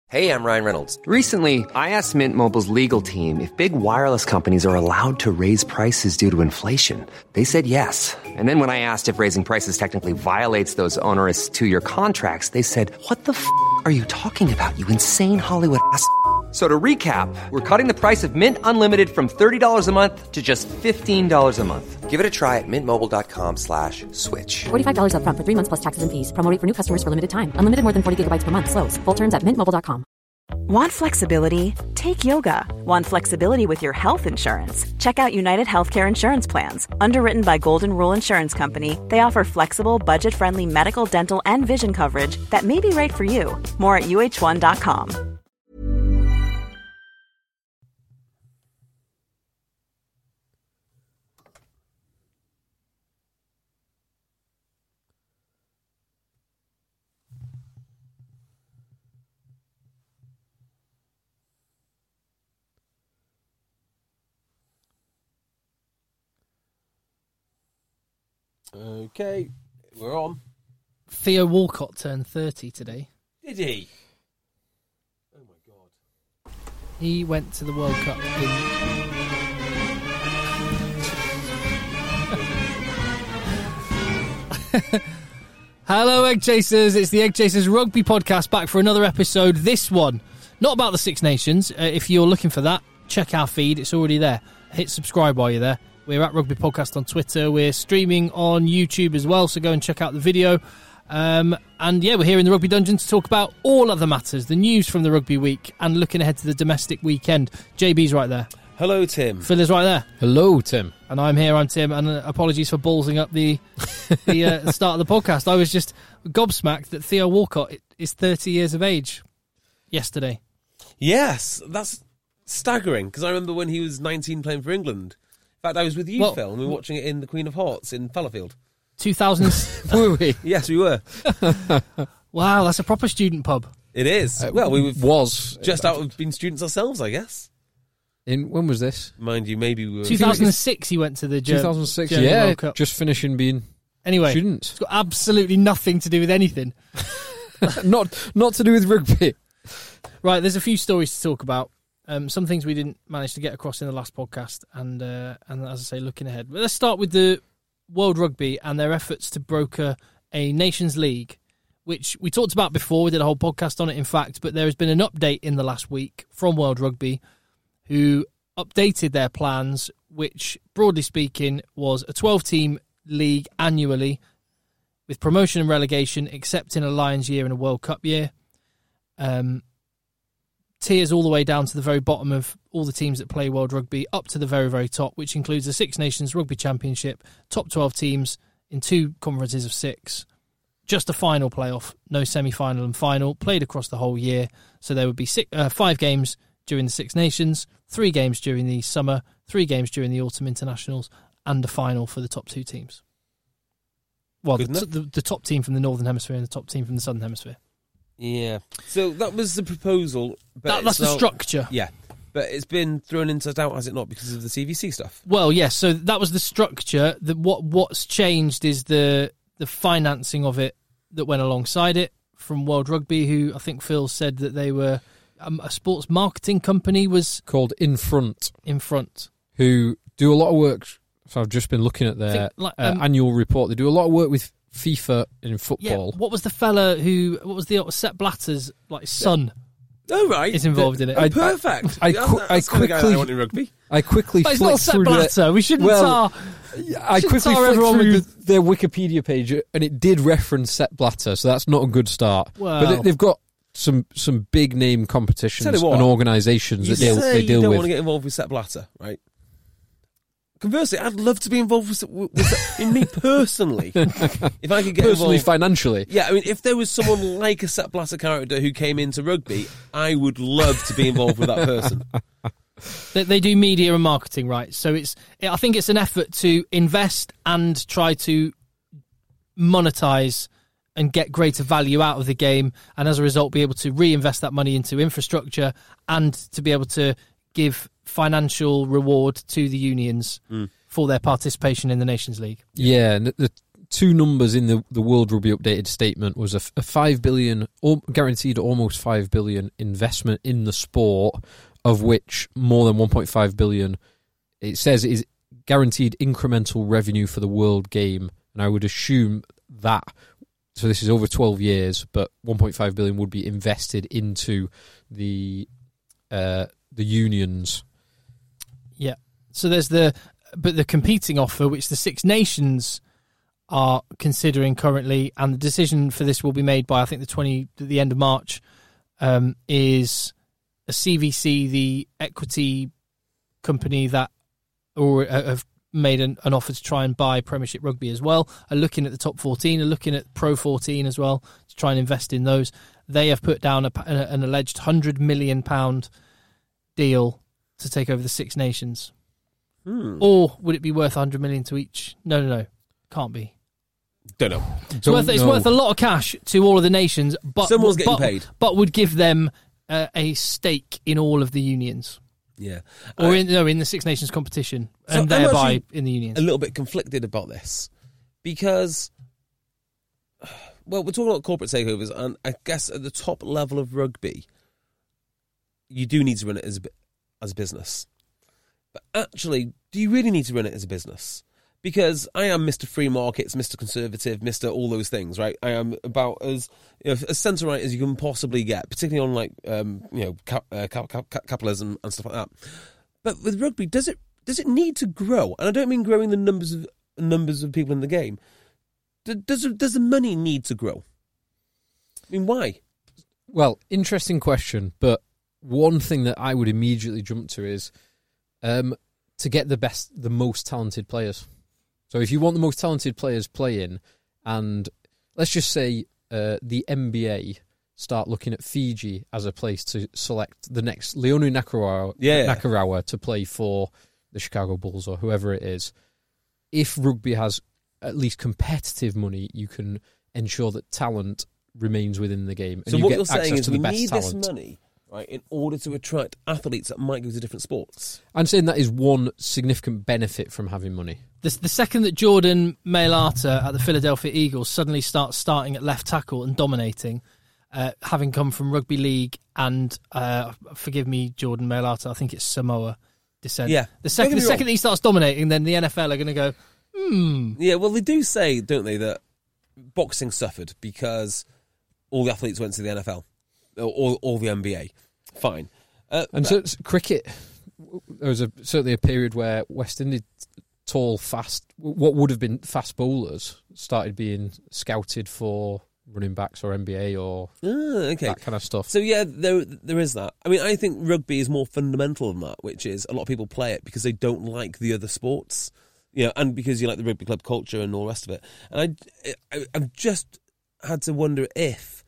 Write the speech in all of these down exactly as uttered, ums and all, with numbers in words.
Hey, I'm Ryan Reynolds. Recently, I asked Mint Mobile's legal team if big wireless companies are allowed to raise prices due to inflation. They said yes. And then when I asked if raising prices technically violates those onerous two-year contracts, they said, what the f*** are you talking about, you insane Hollywood ass f- So to recap, we're cutting the price of Mint Unlimited from thirty dollars a month to just fifteen dollars a month. Give it a try at mintmobile.com slash switch. forty-five dollars up front for three months plus taxes and fees. Promo rate for new customers for limited time. Unlimited more than forty gigabytes per month. Slows full terms at mint mobile dot com. Want flexibility? Take yoga. Want flexibility with your health insurance? Check out United Healthcare Insurance Plans. Underwritten by Golden Rule Insurance Company, they offer flexible, budget-friendly medical, dental, and vision coverage that may be right for you. More at U H one dot com. Okay, we're on. Theo Walcott turned thirty today. Did he? Oh my god. He went to the World Cup in... Hello, Egg Chasers. It's the Egg Chasers Rugby Podcast, back for another episode. This one, not about the Six Nations. Uh, if you're looking for that, check our feed. It's already there. Hit subscribe while you're there. We're at Rugby Podcast on Twitter. We're streaming on YouTube as well, so go and check out the video. Um, and yeah, we're here in the Rugby Dungeon to talk about all other matters, the news from the rugby week, and looking ahead to the domestic weekend. J B's right there. Hello, Tim. Phil is right there. Hello, Tim. And I'm here, I'm Tim, and uh, apologies for ballsing up the the uh, start of the podcast. I was just gobsmacked that Theo Walcott is thirty years of age yesterday. Yes, that's staggering, because I remember when he was nineteen playing for England. In fact, I was with you, well, Phil, and we were watching it in the Queen of Hearts in Fallowfield. two thousand Were we? Yes, we were. Wow, that's a proper student pub. It is. Uh, well, we were was just out of being students ourselves, I guess. In when was this? Mind you, maybe we were... two thousand six he went to the German, two thousand six. German Yeah, World Cup. just finishing being Anyway, students. It's got absolutely nothing to do with anything. not not to do with rugby. Right, there's a few stories to talk about. Um, some things we didn't manage to get across in the last podcast, and uh, and as I say, looking ahead. But let's start with the World Rugby and their efforts to broker a Nations League, which we talked about before. We did a whole podcast on it, in fact, but there has been an update in the last week from World Rugby, who updated their plans, which, broadly speaking, was a twelve-team league annually, with promotion and relegation, except in a Lions year and a World Cup year. Um... Tiers all the way down to the very bottom of all the teams that play World Rugby, up to the very, very top, which includes the Six Nations Rugby Championship, top twelve teams in two conferences of six, just a final playoff, no semi-final and final, played across the whole year. So there would be six, uh, five games during the Six Nations, three games during the summer, three games during the autumn internationals, and a final for the top two teams. Well, the, the, the top team from the Northern Hemisphere and the top team from the Southern Hemisphere. Yeah. So that was the proposal. But That, that's the now, structure. Yeah. But it's been thrown into doubt, has it not, because of the C V C stuff? Well, yes. So that was the structure. The, what What's changed is the the financing of it that went alongside it from World Rugby, who I think Phil said that they were um, a sports marketing company was Called In Front, in front. who do a lot of work. So I've just been looking at their Think, like, um, uh, annual report. They do a lot of work with FIFA in Yeah. football. What was the fella who? What was the Sepp Blatter's like son? Oh, right. Is involved in it. Oh, I- perfect. I- I Yeah, qu- that's I the kind of guy quickly- I want in rugby. I quickly But it's not flicked Sepp through Blatter. their, We shouldn't well, tar. I should quickly tar flicked everyone through with their Wikipedia page, and it did reference Sepp Blatter, so that's not a good start. Well. But they, they've got some some big name competitions Tell you what, and organisations You that deal, say they deal you don't with. want to get involved with Sepp Blatter, right? Conversely, I'd love to be involved with, with, with in me personally. If I could get Personally, involved, financially. yeah. I mean, if there was someone like a Sepp Blatter character who came into rugby, I would love to be involved with that person. They, they do media and marketing, right? So it's. I think it's an effort to invest and try to monetize and get greater value out of the game, and as a result, be able to reinvest that money into infrastructure and to be able to give financial reward to the unions mm. for their participation in the Nations League. Yeah, and the, two numbers in the, the World Rugby updated statement was a, a five billion, or guaranteed almost five billion investment in the sport, of which more than one point five billion, it says, is guaranteed incremental revenue for the World Game. And I would assume that, so this is over twelve years, but one point five billion would be invested into the uh, the unions. Yeah. So there's the, but the competing offer, which the Six Nations are considering currently, and the decision for this will be made by, I think, the twenty, the end of March, um, is a C V C, the equity company that or uh, have made an, an offer to try and buy Premiership Rugby as well, are looking at the top fourteen, are looking at Pro fourteen as well to try and invest in those. They have put down a, an alleged one hundred million pounds deal to take over the Six Nations. Hmm. Or would it be worth one hundred million pounds to each? No, no, no. Can't be. Don't know. It's, worth, it's worth a lot of cash to all of the nations, but someone's getting but, paid. But would give them uh, a stake in all of the unions. Yeah, or uh, in no in the Six Nations competition, so and thereby in the unions. A little bit conflicted about this because, well, we're talking about corporate takeovers, and I guess at the top level of rugby, you do need to run it as a, as a business. But actually, do you really need to run it as a business? Because I am Mister Free Markets, Mister Conservative, Mister all those things, right? I am about as you know, as centre right as you can possibly get, particularly on like um, you know cap, uh, cap, cap, capitalism and stuff like that. But with rugby, does it does it need to grow? And I don't mean growing the numbers of numbers of people in the game. Does does the money need to grow? I mean, why? Well, interesting question. But one thing that I would immediately jump to is um, to get the best, the most talented players. So if you want the most talented players playing, and let's just say uh, the N B A start looking at Fiji as a place to select the next Leonu Nakarawa, yeah. Nakarawa to play for the Chicago Bulls or whoever it is. If rugby has at least competitive money, you can ensure that talent remains within the game. And so you what get you're saying is to we the best need talent. this money, right, in order to attract athletes that might go to different sports. I'm saying that is one significant benefit from having money. The, the second that Jordan Mailata at the Philadelphia Eagles suddenly starts starting at left tackle and dominating, uh, having come from rugby league and, uh, forgive me, Jordan Mailata, I think it's Samoa descent. Yeah. The second, the second that he starts dominating, then the N F L are going to go, hmm. Yeah, well, they do say, don't they, that boxing suffered because all the athletes went to the N F L or all the N B A. Fine. Uh, and so cricket, there was a, certainly a period where West Indies tall, fast, what would have been fast bowlers started being scouted for running backs or N B A or uh, okay. that kind of stuff. So yeah, there there is that. I mean, I think rugby is more fundamental than that, which is a lot of people play it because they don't like the other sports, you know, and because you like the rugby club culture and all the rest of it. And I, I I've just had to wonder if,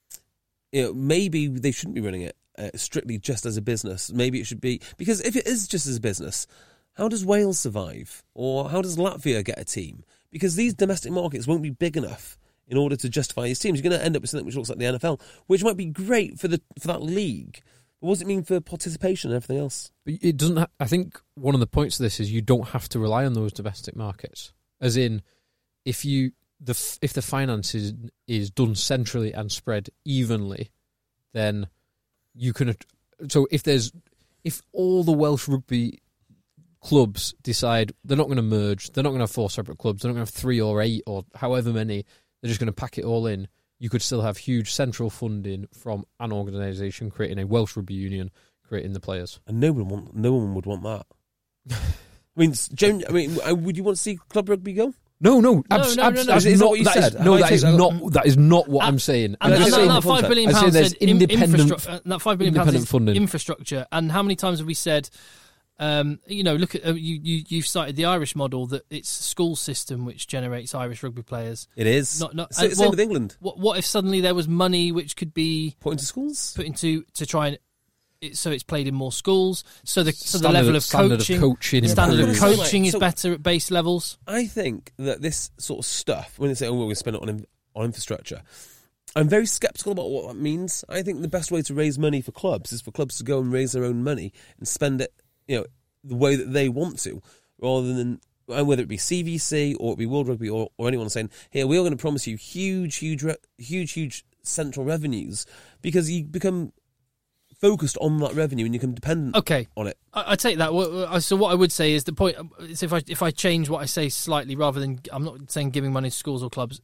you know, maybe they shouldn't be running it uh, strictly just as a business. Maybe it should be, because if it is just as a business, how does Wales survive? Or how does Latvia get a team? Because these domestic markets won't be big enough in order to justify his teams. You're going to end up with something which looks like the N F L, which might be great for the for that league. But what does it mean for participation and everything else? But it doesn't. Ha- I think one of the points of this is you don't have to rely on those domestic markets. As in, if you the if the finance is, is done centrally and spread evenly, then you can. So if there's if all the Welsh rugby clubs decide they're not going to merge, they're not going to have four separate clubs, they're not going to have three or eight or however many, they're just going to pack it all in, you could still have huge central funding from an organisation creating a Welsh Rugby Union, creating the players. And no one want, no one would want that. I mean, Joan, I mean, would you want to see club rugby go? No, no, abs- no, no, abs- no, no. That's Is that not what you that said? is- Have no, I that is taken- not that is not what I'm saying. And, I'm and just that, saying that five billion I'm saying pounds there's said in- independent- infrastru- uh, that five billion pounds independent is funding. infrastructure. And how many times have we said? Um, you know, look at uh, you, you. You've cited the Irish model that it's a school system which generates Irish rugby players. It is. Not, not, So, uh, same well, with England. What, what if suddenly there was money which could be Put into schools? put into to try and it, so it's played in more schools. So the so the Standard- level of standard of coaching, coaching standard of improves. coaching is So- better at base levels. I think that this sort of stuff, when they say, oh, we're going to spend it on, in- on infrastructure, I'm very sceptical about what that means. I think the best way to raise money for clubs is for clubs to go and raise their own money and spend it, you know, the way that they want to, rather than and whether it be C V C or it be World Rugby or, or anyone saying, here, we are going to promise you huge, huge, re- huge, huge central revenues, because you become focused on that revenue and you become dependent okay. on it. I, I take that. So what I would say is the point is if I if I change what I say slightly, rather than, I'm not saying giving money to schools or clubs,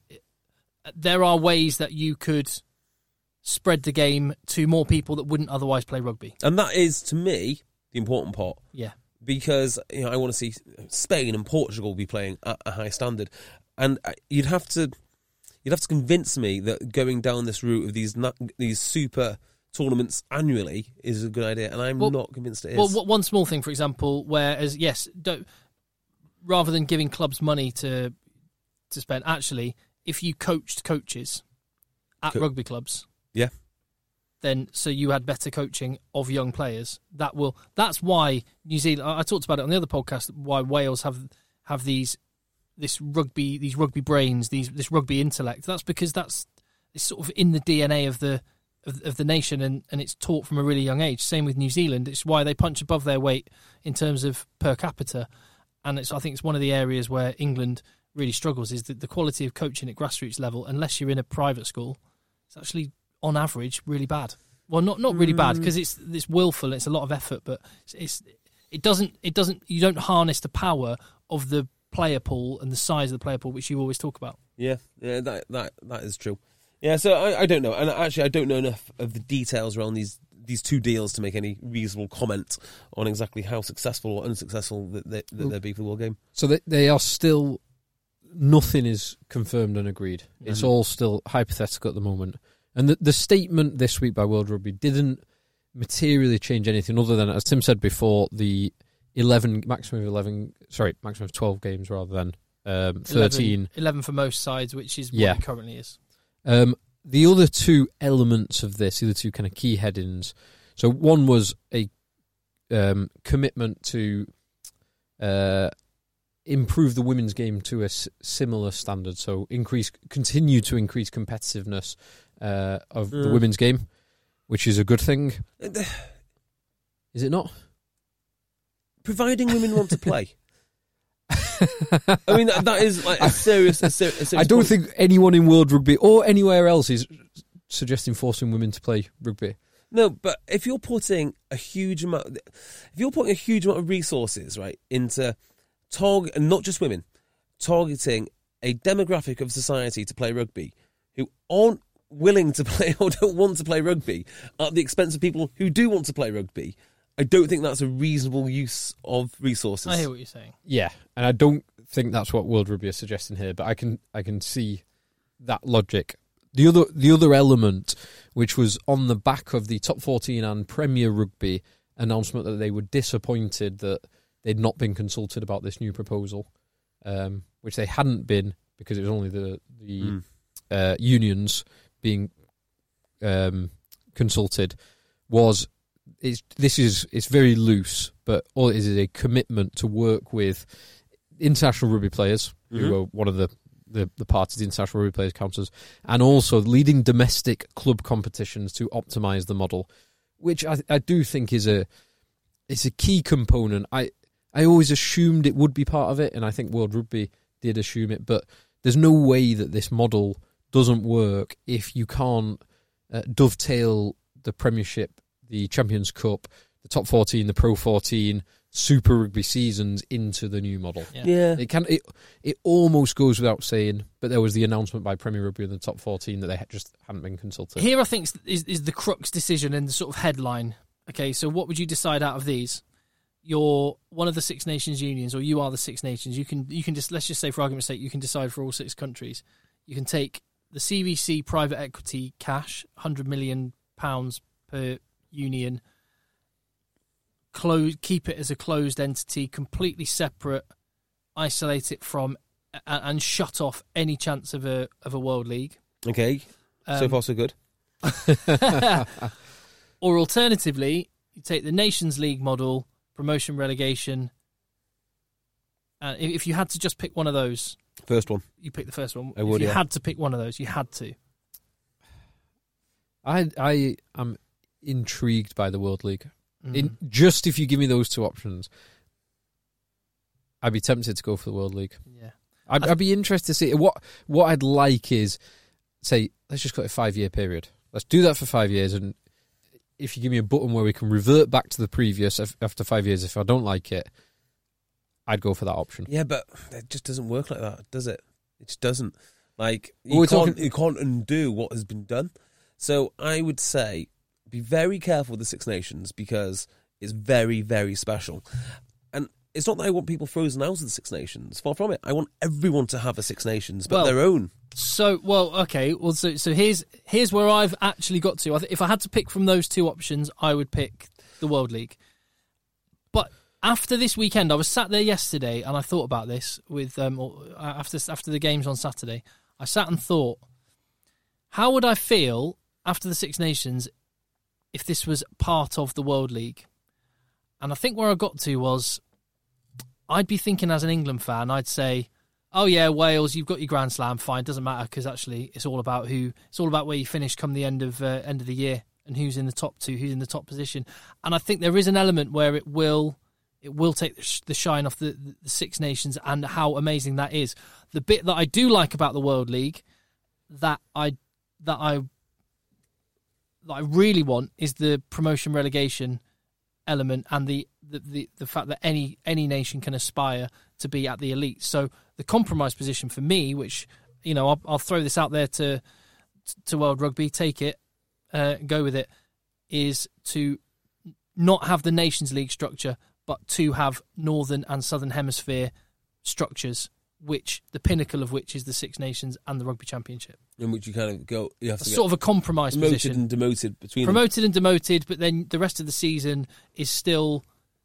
there are ways that you could spread the game to more people that wouldn't otherwise play rugby. And that is, to me, the important part. Yeah. Because, you know, I want to see Spain and Portugal be playing at a high standard. And you'd have to you'd have to convince me that going down this route of these these super tournaments annually is a good idea, and I'm well, not convinced it is. Well, one small thing, for example, whereas, yes, don't, rather than giving clubs money to to spend, actually, if you coached coaches at Co- rugby clubs, yeah, then so you had better coaching of young players. That will. That's why New Zealand. I talked about it on the other podcast. Why Wales have have these this rugby these rugby brains, these this rugby intellect. That's because that's it's sort of in the D N A of the. Of, of the nation, and, and it's taught from a really young age. Same with New Zealand. It's why they punch above their weight in terms of per capita, and it's I think it's one of the areas where England really struggles, is that the quality of coaching at grassroots level, unless you're in a private school, it's actually on average really bad. Well, not not really mm. bad, because it's it's willful, it's a lot of effort, but it's, it's it doesn't it doesn't you don't harness the power of the player pool and the size of the player pool, which you always talk about. Yeah, yeah, that that that is true. Yeah, so I, I don't know, and actually I don't know enough of the details around these these two deals to make any reasonable comment on exactly how successful or unsuccessful that, they, that well, they'll be for the World Game. So they, they are still, nothing is confirmed and agreed. Mm-hmm. It's all still hypothetical at the moment. And the, the statement this week by World Rugby didn't materially change anything other than, as Tim said before, the eleven maximum of eleven, sorry, maximum of twelve games rather than um, thirteen. eleven, eleven for most sides, which is what yeah. it currently is. Um, the other two elements of this, the other two kind of key headings. So one was a um, commitment to uh, improve the women's game to a s- similar standard. So increase, continue to increase competitiveness uh, of mm. the women's game, which is a good thing. Is it not? Providing women want to play. I mean, that, that is like a serious, a ser- a serious I don't point. think anyone in World Rugby or anywhere else is suggesting forcing women to play rugby. No, but if you're putting a huge amount, if you're putting a huge amount of resources right into target, and not just women, targeting a demographic of society to play rugby who aren't willing to play or don't want to play rugby at the expense of people who do want to play rugby, I don't think that's a reasonable use of resources. I hear what you're saying. Yeah, and I don't think that's what World Rugby is suggesting here, but I can I can see that logic. The other the other element, which was on the back of the Top fourteen and Premier Rugby announcement that they were disappointed that they'd not been consulted about this new proposal, um, which they hadn't been because it was only the the mm. uh, unions being um, consulted, was it's, this is it's very loose, but all it is is a commitment to work with international rugby players, mm-hmm. who are one of the, the, the parties the International Rugby Players Councils, and also leading domestic club competitions to optimise the model, which I, I do think is a it's a key component. I I always assumed it would be part of it, and I think World Rugby did assume it, but there's no way that this model doesn't work if you can't uh, dovetail the Premiership, the Champions Cup, the Top fourteen, the Pro fourteen, Super Rugby seasons into the new model. Yeah, yeah. It can. It it almost goes without saying, but there was the announcement by Premier Rugby in the Top fourteen that they just hadn't been consulted. Here, I think is is the crux decision and the sort of headline. Okay, so what would you decide out of these? You're one of the Six Nations unions, or you are the Six Nations. You can you can just let's just say for argument's sake, you can decide for all six countries. You can take the C V C private equity cash, one hundred million pounds per union. Close, keep it as a closed entity, completely separate, isolate it from, and, and shut off any chance of a of a world league. Okay, um, so far so good. Or alternatively, you take the Nations League model, promotion, relegation. Uh, if, if you had to just pick one of those, first one, you pick the first one. I would, if you yeah. had to pick one of those, you had to. I I am intrigued by the World League. Mm. In, just if you give me those two options, I'd be tempted to go for the World League. Yeah, I'd, I'd be interested to see what what I'd like is say let's just got a five year period. Let's do that for five years, and if you give me a button where we can revert back to the previous after five years, if I don't like it, I'd go for that option. Yeah, but it just doesn't work like that, does it? It just doesn't. Like you Well, can't talking- you can't undo what has been done. So I would say be very careful with the Six Nations because it's very, very special. And it's not that I want people frozen out of the Six Nations. Far from it. I want everyone to have a Six Nations, but Well, their own. So, well, okay. Well, so so here's here's where I've actually got to. I th- if I had to pick from those two options, I would pick the World League. But after this weekend, I was sat there yesterday and I thought about this with um or after after the games on Saturday. I sat and thought, how would I feel after the Six Nations if this was part of the World League? And I think where I got to was, I'd be thinking as an England fan, I'd say, oh yeah, Wales, you've got your Grand Slam, fine, doesn't matter because actually it's all about who, it's all about where you finish come the end of uh, end of the year and who's in the top two, who's in the top position. And I think there is an element where it will it will take the, sh- the shine off the, the, the Six Nations and how amazing that is. The bit that I do like about the World League that I that I that I really want is the promotion relegation element and the, the, the, the fact that any any nation can aspire to be at the elite. So the compromise position for me, which, you know, I'll, I'll throw this out there to to World Rugby, take it, uh, go with it, is to not have the Nations League structure, but to have Northern and Southern Hemisphere structures, which the pinnacle of which is the Six Nations and the Rugby Championship. In which you kind of go, you have to A get sort of a compromise promoted position. and demoted between them. Promoted and demoted, but then the rest of the season is still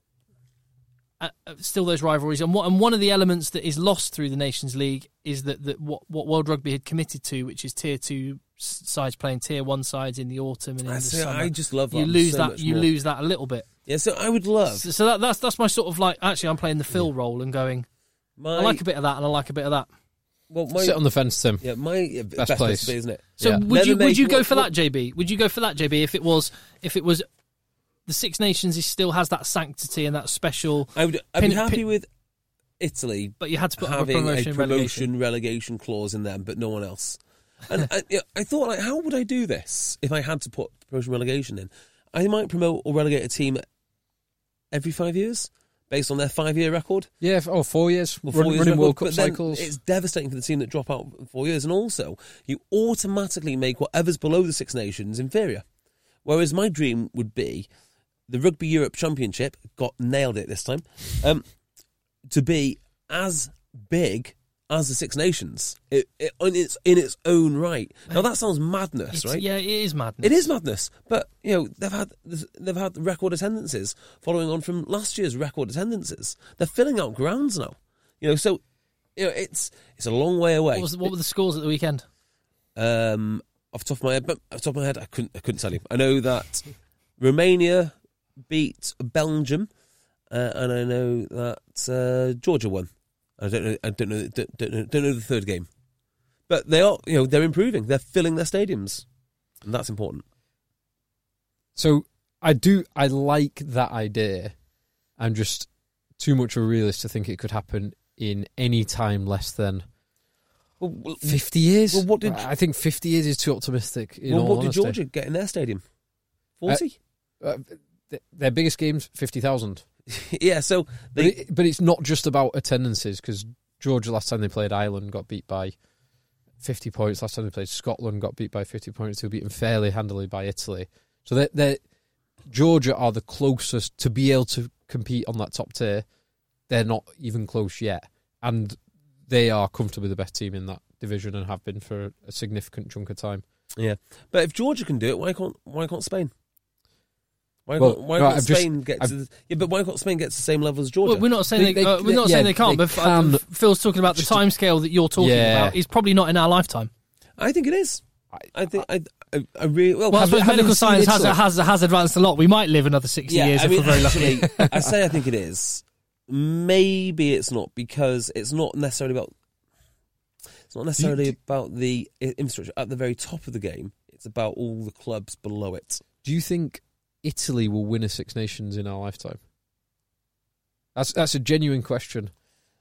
uh, still those rivalries. And what and one of the elements that is lost through the Nations League is that, that what, what World Rugby had committed to, which is tier two sides playing tier one sides in the autumn and in I the say, summer. I just love that. You lose so that. much You more. lose that a little bit. Yeah, so I would love So, so that, that's that's my sort of like. Actually, I'm playing the Phil role and going. my I like a bit of that, and I like a bit of that. well, my Sit on the fence, Tim. yeah, my yeah, best, Best place, place. isn't it? So Yeah. would Never you would make- you go what- for what- that, J B? Would you go for that, J B? If it was if it was the Six Nations, it still has that sanctity and that special. I would. I'd Pin- be happy pin- with Italy But you had to put a having promotion, a and promotion relegation. relegation clause in them, but no one else. And I, yeah, I thought, like, how would I do this if I had to put promotion relegation in? I might promote or relegate a team every five years based on their five-year record. Yeah, f- oh, four years. Well, Run- four years running record, World Cup but then cycles. It's devastating for the team that drop out in four years, and also you automatically make whatever's below the Six Nations inferior. Whereas my dream would be the Rugby Europe Championship, got nailed it this time, um, to be as big as the Six Nations it, it, in its in its own right. Now that sounds madness, It's- right? Yeah, it is madness. It is madness, but you know they've had they've had record attendances following on from last year's record attendances. They're filling out grounds now, you know. So you know it's it's a long way away. What, was, what were the scores at the weekend? Um, off the top of my head, but off the top of my head, I couldn't I couldn't tell you. I know that Romania beat Belgium, uh, and I know that uh, Georgia won. I don't know. I don't know. Don't, don't know. Don't know the third game, but they are. You know, they're improving. They're filling their stadiums, and that's important. So I do. I like that idea. I'm just too much of a realist to think it could happen in any time less than Well, well, fifty years. well, what did- I think fifty years is too optimistic. In well, all what did honesty. Georgia get in their stadium? Forty. Uh, th- their biggest games, fifty thousand. yeah. So But, they. it, but it's not just about attendances, because Georgia, last time they played Ireland, got beat by fifty points. Last time they played Scotland, got beat by fifty points. They were beaten fairly handily by Italy. So they they Georgia are the closest to be able to compete on that top tier. They're not even close yet. And they are comfortably the best team in that division and have been for a significant chunk of time. Yeah, but if Georgia can do it, why can't why can't Spain? Why Well, can't, why no, can't I've just- Spain get to I've- the, yeah? But why can't Spain get to the same level as Georgia? Well, we're not saying They- they, they- uh, we're not yeah, saying they can't. they But uh, can. Phil's talking about the timescale that you're talking Yeah. about. Is probably not in our lifetime. I think it is. I think I I, I really well. Well, I have- suppose having medical seen science has, Italy- has has advanced a lot. We might live another sixty yeah, years I if mean, we're very lucky. actually, I say I think it is. Maybe it's not because it's not necessarily about. It's not necessarily do- about the i- infrastructure at the very top of the game. It's about all the clubs below it. Do you think Italy will win a Six Nations in our lifetime? That's that's a genuine question.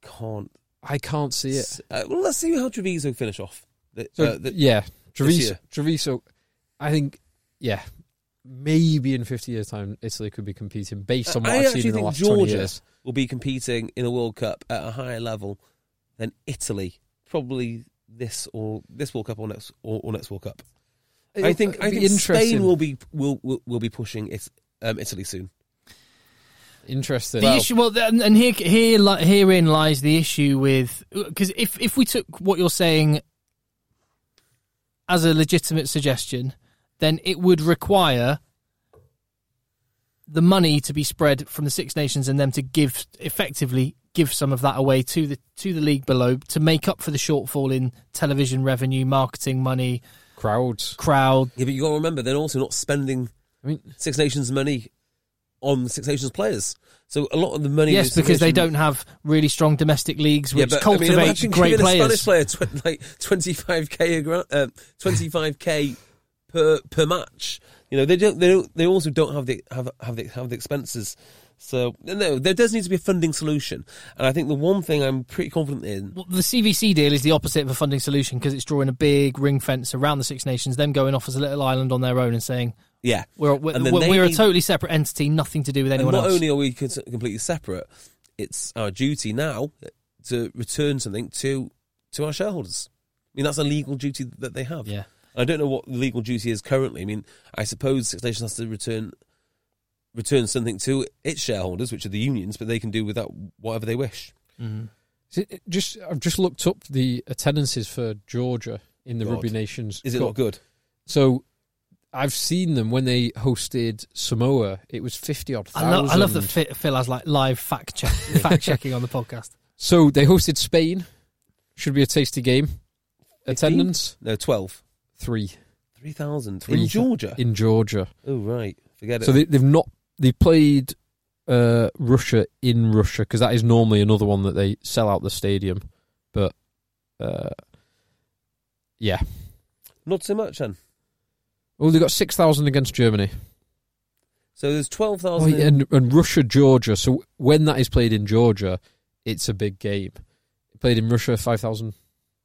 can't. I can't see it. Uh, well, let's see how Treviso finish off. The, So, uh, the, yeah, Treviso, year. Treviso, I think, yeah, maybe in fifty years' time, Italy could be competing based on what I I've actually seen in the think last twenty Georgia years. will be competing in a World Cup at a higher level than Italy, probably this or this World Cup or next or, or next World Cup. It'll- I think it'll I be think interesting. Spain will be will will, will be pushing it, um, Italy soon. Interesting. The issue, well, and and here, here, li- herein lies the issue with, because if if we took what you're saying as a legitimate suggestion, then it would require the money to be spread from the Six Nations and them to give effectively give some of that away to the to the league below to make up for the shortfall in television revenue, marketing money, Crowds. crowd. Yeah, but you got to remember they're also not spending I mean, Six Nations money on Six Nations players. So a lot of the money, Yes, the Six because they Nations- don't have really strong domestic leagues Yeah, which but, I cultivate mean, imagine great giving players. a Spanish player tw- like twenty-five k a gra- uh, twenty-five k per per match. You know, they don't. They don't. They also don't have the have have the have the expenses. So no, there does need to be a funding solution. And I think the one thing I'm pretty confident in. Well, the C V C deal is the opposite of a funding solution because it's drawing a big ring fence around the Six Nations, them going off as a little island on their own and saying, Yeah, we're, we're, And then we're, they we're a need- totally separate entity, nothing to do with And anyone not else. only are we con- completely separate, it's our duty now to return something to to our shareholders. I mean, that's a legal duty that they have. Yeah. I don't know what the legal duty is currently. I mean, I suppose Six Nations has to return return something to its shareholders, which are the unions, but they can do with that whatever they wish. Mm-hmm. is it just I've just looked up the attendances for Georgia in the God. Rugby Nations. Is it Cup. not good? So I've seen them when they hosted Samoa. It was fifty odd I, thousand. lo- I love that Phil Phil has like live fact check, fact checking on the podcast. So they hosted Spain. Should be a tasty game. Attendance No, twelve. three three thousand. In- In Georgia? in Georgia. Oh, right. Forget it. So they, they've not they played uh, Russia in Russia because that is normally another one that they sell out the stadium, but uh, yeah. Not so much, then. Oh, they got six thousand against Germany. So there's twelve Oh, thousand. yeah, and, and Russia Georgia. So when that is played in Georgia, it's a big game. Played in Russia, five thousand.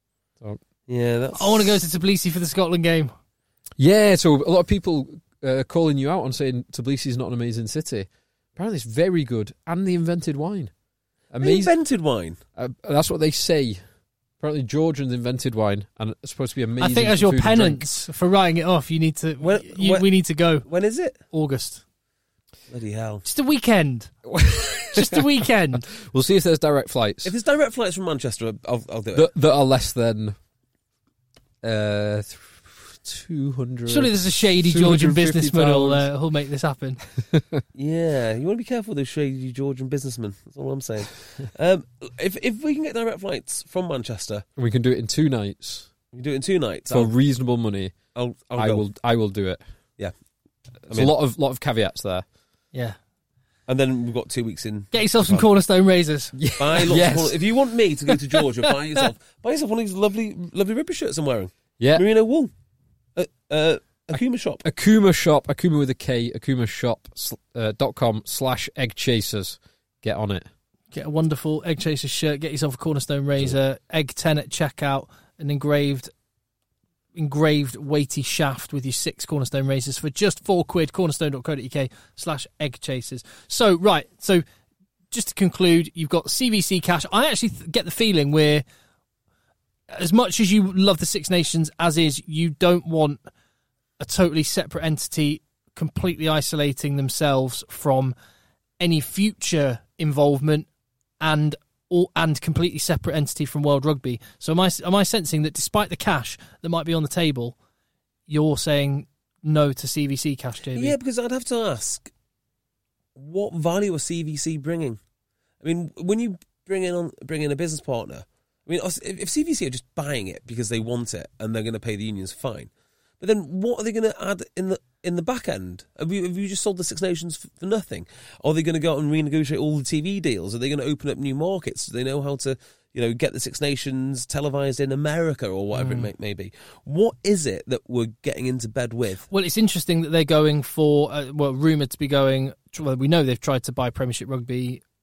Yeah, that's... I want to go to Tbilisi for the Scotland game. Yeah, so a lot of people uh, calling you out on saying Tbilisi is not an amazing city. Apparently, it's very good, and they invented wine. They Amazing. invented wine. Uh, that's what they say. Apparently, Georgians invented wine, and it's supposed to be amazing. I think as for your food and drink. penance for writing it off, you need to. When- you, when- we need to go When is it? August. Bloody hell. Just a weekend. Just a weekend. We'll see if there's direct flights If there's direct flights from Manchester, I'll, I'll do it. that, that are less than uh, two hundred. Surely there's a shady Georgian businessman who'll, uh, who'll make this happen. Yeah, you want to be careful with those shady Georgian businessmen. That's all I'm saying. um, if if we can get direct flights from Manchester, We can do it in two nights we can do it in two nights. for I'll, reasonable money. I'll, I'll I go. will. I will do it. Yeah. There's mean- a lot of lot of caveats there. Yeah. And then we've got two weeks in. Get yourself some Fine. cornerstone razors. Buy lots Yes. of corner- if you want me to go to Georgia, buy yourself buy yourself one of these lovely lovely rugby shirts I'm wearing. Yeah. Merino wool. Uh, uh, Akuma shop. Akuma shop, Akuma with a K, Akuma shop uh, dot com slash egg chasers. Get on it. Get a wonderful Egg Chaser shirt. Get yourself a cornerstone razor. Egg ten at checkout. An engraved, engraved weighty shaft with your six cornerstone razors for just four quid. Cornerstone dot co dot uk slash egg chasers. So right. So just to conclude, you've got C V C cash. I actually th- get the feeling we're, as much as you love the Six Nations as is, you don't want a totally separate entity completely isolating themselves from any future involvement and or, and completely separate entity from World Rugby. So am I am I sensing that despite the cash that might be on the table, you're saying no to C V C cash, J B? Yeah, because I'd have to ask, what value is C V C bringing? I mean, when you bring in on bring in a business partner, I mean, if, if C V C are just buying it because they want it and they're going to pay the unions, fine. But then, what are they going to add in the in the back end? Have you, have you just sold the Six Nations for, for nothing? Are they going to go out and renegotiate all the T V deals? Are they going to open up new markets? Do they know how to, you know, get the Six Nations televised in America or whatever Mm. it may, may be? What is it that we're getting into bed with? Well, it's interesting that they're going for, uh, well, rumoured to be going, well, we know they've tried to buy Premiership Rugby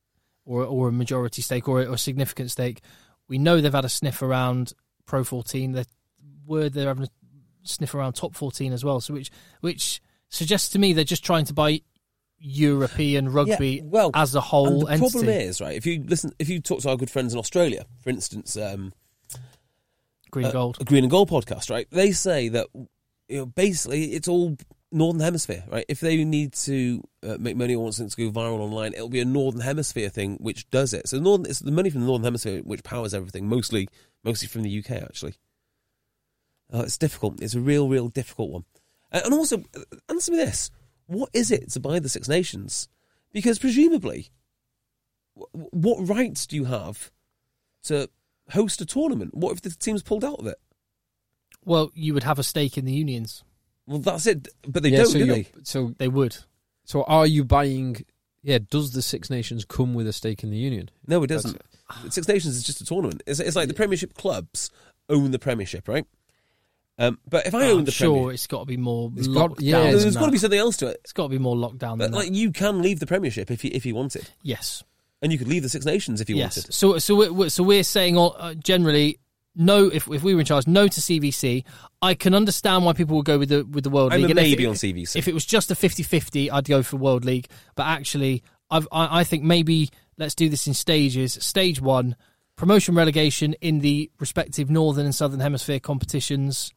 or or a majority stake or a, or a significant stake. We know they've had a sniff around Pro fourteen. They're word they're having a sniff around Top fourteen as well. So which which suggests to me they're just trying to buy European rugby Yeah, well, as a whole and the entity. problem is, right, if you listen, if you talk to our good friends in Australia, for instance, um, Green and uh, Gold. a Green and Gold podcast, right, they say that, you know, basically it's all Northern Hemisphere, right? If they need to uh, make money or want something to go viral online, it'll be a Northern Hemisphere thing which does it. So Northern, it's the money from the Northern Hemisphere which powers everything, mostly mostly from the U K, actually. Uh, it's difficult. It's a real, real difficult one. Uh, and also, uh, answer me this. What is it to buy the Six Nations? Because presumably, w- what rights do you have to host a tournament? What if the team's pulled out of it? Well, you would have a stake in the unions. Well, that's it. But they Yeah, don't, so do you're- they? So, They would. so are you buying? Yeah, does the Six Nations come with a stake in the union? No, it doesn't. Six Nations is just a tournament. It's, it's like the Premiership clubs own the Premiership, right? Um, but if I own I'm the sure Premiership, it's got to be more It's locked got- yeah, down. it's- than there's got to that. be something else to it. It's got to be more locked down But than like that. you can leave the Premiership if you if you wanted, Yes. and you could leave the Six Nations if you Yes. wanted. So so we're, we're- so we're saying all- uh, generally no. If if we were in charge, no to C V C. I can understand why people would go with the with the World I'm League. a And if maybe it- on C V C. If it was just a fifty-fifty, I'd go for World League. But actually, I've, I I think maybe let's do this in stages. Stage one, promotion relegation in the respective Northern and Southern Hemisphere competitions,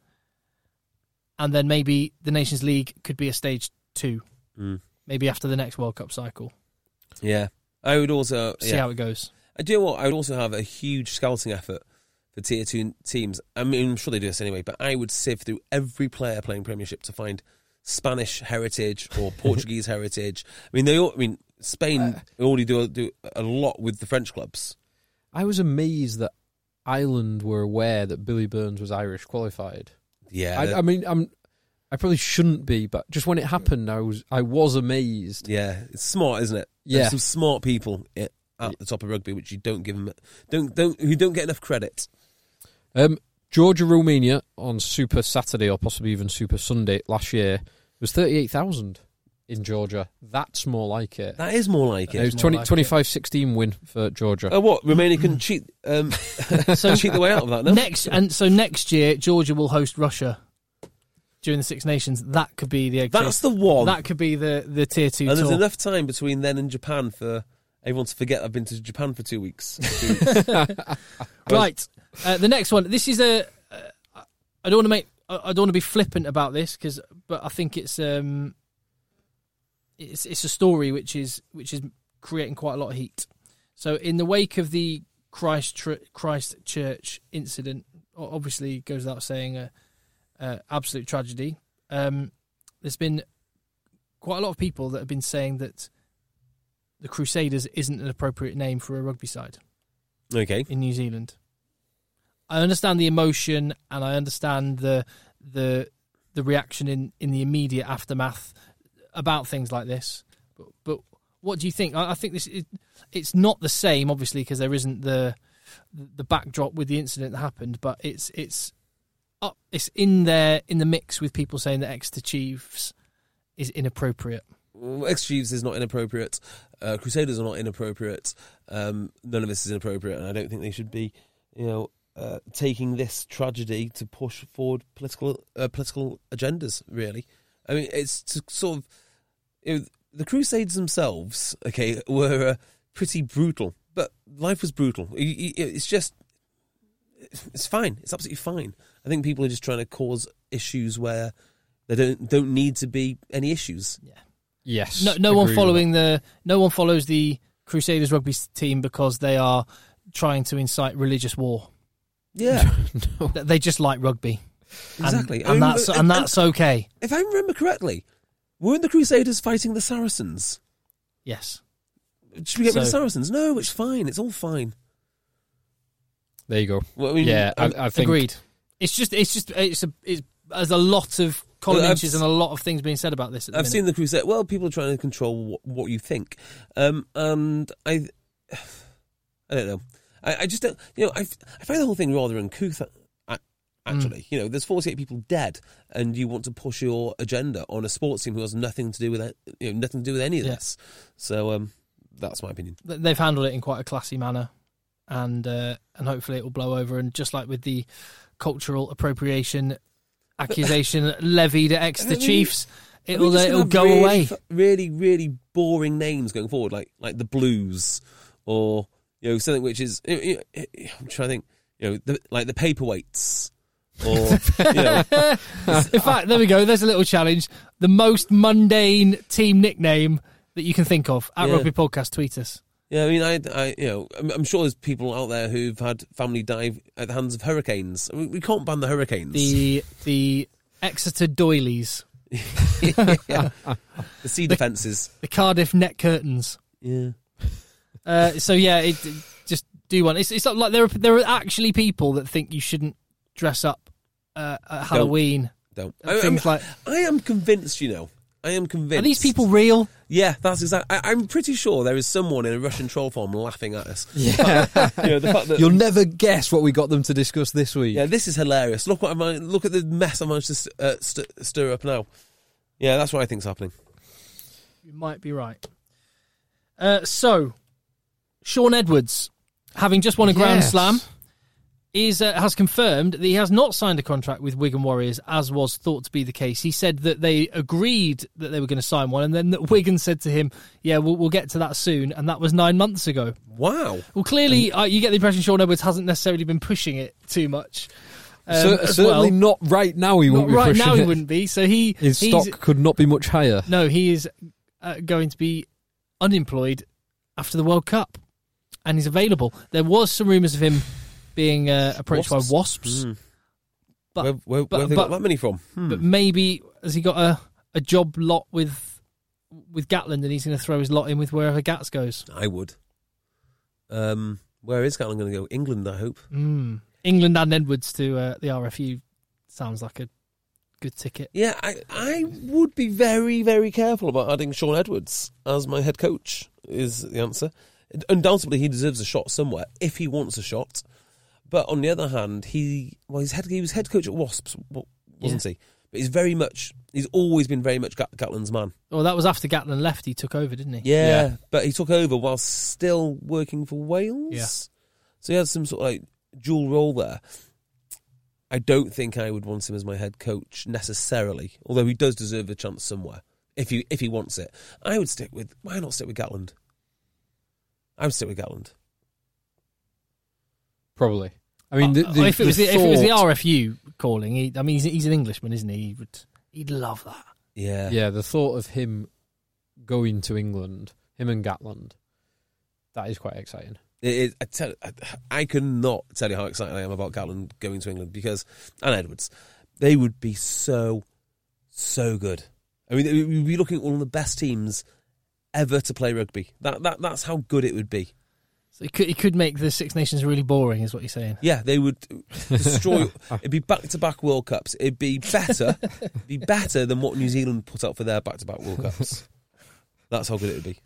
and then maybe the Nations League could be a stage two. Mm. Maybe after the next World Cup cycle. Yeah, I would also See yeah. how it goes. I do you know what? I would also have a huge scouting effort for tier two teams. I mean, I'm sure they do this anyway, but I would sift through every player playing Premiership to find Spanish heritage or Portuguese heritage. I mean, they. All, I mean, Spain Uh, already do do a lot with the French clubs. I was amazed that Ireland were aware that Billy Burns was Irish qualified. Yeah, I, I mean, I'm. I probably shouldn't be, but just when it happened, I was. I was amazed. yeah, it's smart, isn't it? Yeah. There's some smart people at at the top of rugby, which you don't give them, don't don't who don't get enough credit. Um, Georgia Romania on Super Saturday or possibly even Super Sunday last year was thirty-eight thousand in Georgia. That's more like it. That is more like It it. was more twenty, like it. twenty-five sixteen win for Georgia. Oh, what? Romania can cheat, um, So cheat the way out of that. No, next and so next year, Georgia will host Russia during the Six Nations. That could be the that's the one. that could be the the tier two and there's tour. enough time between then and Japan for everyone to forget I've been to Japan for two weeks. Right, uh, the next one. This is a. Uh, I don't want to make. I I don't want to be flippant about this because, but I think it's um. It's it's a story which is which is creating quite a lot of heat. So in the wake of the Christ Christchurch incident, o- obviously goes without saying, a, a absolute tragedy. Um, there's been quite a lot of people that have been saying that the Crusaders isn't an appropriate name for a rugby side Okay. in New Zealand. I understand the emotion and I understand the the the reaction in, in the immediate aftermath about things like this. But, but what do you think? I, I think this is, it's not the same, obviously, because there isn't the the backdrop with the incident that happened. But it's it's up, it's in there in the mix with people saying that Exeter Chiefs is inappropriate. Ex Chiefs is not inappropriate. Uh, Crusaders are not inappropriate. Um, none of this is inappropriate, and I don't think they should be, you know, uh, taking this tragedy to push forward political uh, political agendas. Really, I mean, it's to sort of, you know, the Crusades themselves, okay, were uh, pretty brutal, but life was brutal. It- it- It's just, it's fine. It's absolutely fine. I think people are just trying to cause issues where there don't don't need to be any issues. Yes. No, no one agree with following the no one follows the Crusaders rugby team because they are trying to incite religious war. Yeah, Th- They just like rugby, and, exactly. and I mean, that's and- and that's okay. If I remember correctly, weren't the Crusaders fighting the Saracens? Yes, Should we get rid of So- Saracens? No, it's fine. It's all fine. There you go. Well, I mean, yeah, I, um, I think agreed. It's just it's just it's a it's there's a lot of column Well, I've inches and a lot of things being said about this. At the I've minute. seen the Crusade. Well, people are trying to control what, what you think, um, and I, I don't know. I, I just don't. You know, I, I find the whole thing rather uncouth. uh, Actually, you know, there's forty-eight people dead, and you want to push your agenda on a sports team who has nothing to do with it, you know, nothing to do with any of Yeah. this. So, um, that's my opinion. They've handled it in quite a classy manner, and uh, and hopefully it will blow over. And just like with the cultural appropriation accusation levied at Exeter I mean, Chiefs, Are we it'll just uh, gonna it'll have go really, away. Really, really boring names going forward, like like the Blues, or you know something which is. You know, I'm trying to think. You know, the, like the Paperweights, or you know. In fact, there we go. There's a little challenge. The most mundane team nickname that you can think of at Yeah. Rugby Podcast. Tweet us. Yeah, I mean, I, I, you know, I'm, I'm sure there's people out there who've had family die at the hands of hurricanes. I mean, we can't ban the hurricanes. The the Exeter Doilies, Yeah. The sea defences. the Cardiff Net Curtains. Yeah. Uh, so yeah, it, it- just do one. It's it's not like there are there are actually people that think you shouldn't dress up uh, at Halloween. Don't. And I, I'm, things like I am convinced, you know. I am convinced. are these people real? Yeah, that's exactly. I'm pretty sure there is someone in a Russian troll form laughing at us. Yeah. You know, the fact that You'll never guess what we got them to discuss this week. yeah, this is hilarious. Look what I managed, look at the mess I managed to st- uh, st- stir up now. Yeah, that's what I think's happening. You might be right. Uh, so, Sean Edwards, having just won a Grand Yes. Slam, is uh, has confirmed that he has not signed a contract with Wigan Warriors, as was thought to be the case. He said that they agreed that they were going to sign one, and then that Wigan said to him, yeah, we'll, we'll get to that soon, and that was nine months ago. Wow. Well, clearly, uh, you get the impression Sean Edwards hasn't necessarily been pushing it too much. Um, Cer- as certainly well. not right now. He Not won't be right pushing now he it. wouldn't be, so he... His he's- stock could not be much higher. No, he is uh, going to be unemployed after the World Cup, and he's available. There was some rumours of him being uh, approached Wasps. by Wasps, Mm. but where where, but- where have they but- got that money from? Hmm. but maybe has he got a, a job lot with with Gatland, and he's going to throw his lot in with wherever Gats goes. I would. Um, where is Gatland going to go? England, I hope. Mm. England and Edwards to uh, the R F U sounds like a good ticket. Yeah, I, I would be very, very careful about adding Sean Edwards as my head coach, is the answer. Undoubtedly, he deserves a shot somewhere, if he wants a shot. But on the other hand, he well, he's head, he was head coach at Wasps, wa- wasn't he? But he's very much, he's always been very much Gat- Gatland's man. Well, that was after Gatland left, he took over, didn't he? Yeah, Yeah. but he took over while still working for Wales. Yeah. So he had some sort of like dual role there. I don't think I would want him as my head coach necessarily, although he does deserve a chance somewhere if he if he wants it. I would stick with why not stick with Gatland? I would stick with Gatland. Probably. I mean, the, Uh, the, if, it was the, the if it was the thought- R F U calling, he, I mean, he's, he's an Englishman, isn't he? He would, he'd love that. Yeah, yeah, the thought of him going to England, him and Gatland, that is quite exciting. It is, I, tell, I, I cannot tell you how excited I am about Gatland going to England because and Edwards, they would be so so good. I mean, we'd be looking at one of the best teams ever to play rugby. That that that's how good it would be. So he could, he could make the Six Nations really boring, is what you're saying. Yeah, they would destroy. It'd be back-to-back World Cups. It'd be better, it'd be better than what New Zealand put out for their back-to-back World Cups. That's how good it would be.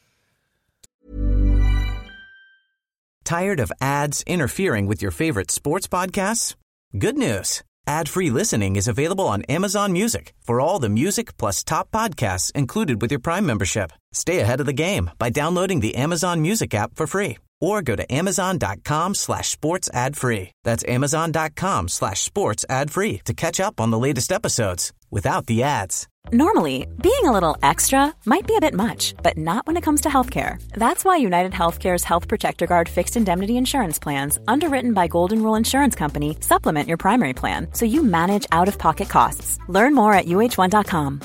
Tired of ads interfering with your favorite sports podcasts? Good news. Ad-free listening is available on Amazon Music for all the music plus top podcasts included with your Prime membership. Stay ahead of the game by downloading the Amazon Music app for free or go to amazon.com slash sports ad free. That's amazon.com slash sports ad free to catch up on the latest episodes without the ads. Normally, being a little extra might be a bit much, but not when it comes to healthcare. That's why United Healthcare's Health Protector Guard fixed indemnity insurance plans, underwritten by Golden Rule Insurance Company, supplement your primary plan so you manage out-of-pocket costs. Learn more at U H one dot com.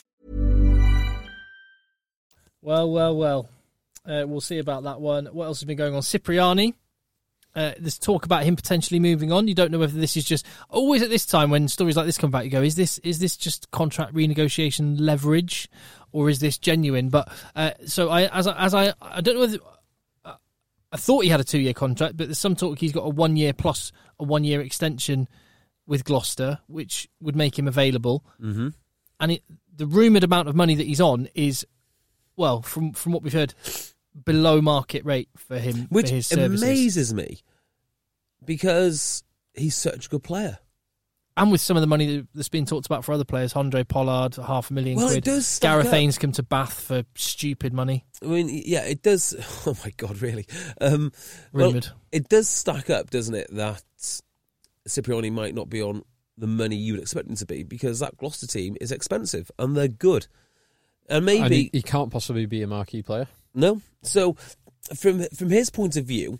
Well, well, well. Uh, we'll see about that one. What else has been going on? Cipriani. Uh, there's talk about him potentially moving on. You don't know whether this is just always at this time when stories like this come back. You go, is this is this just contract renegotiation leverage, or is this genuine? But uh, so I as I, as I I don't know whether uh, I thought he had a two year contract, but there's some talk he's got a one year plus a one year extension with Gloucester, which would make him available. Mm-hmm. And it, the rumoured amount of money that he's on is, well, from from what we've heard, below market rate for him, Which for his services. amazes me because he's such a good player. and with some of the money that's been talked about for other players, Andre Pollard, half a million Well, quid. it does stack Gareth up. Haynes come to Bath for stupid money. I mean, yeah, it does. Oh my God, really? Um, well, Rumoured. it does stack up, doesn't it? That Cipriani might not be on the money you would expect him to be, because that Gloucester team is expensive and they're good. And maybe And he, he can't possibly be a marquee player. no. So from from his point of view,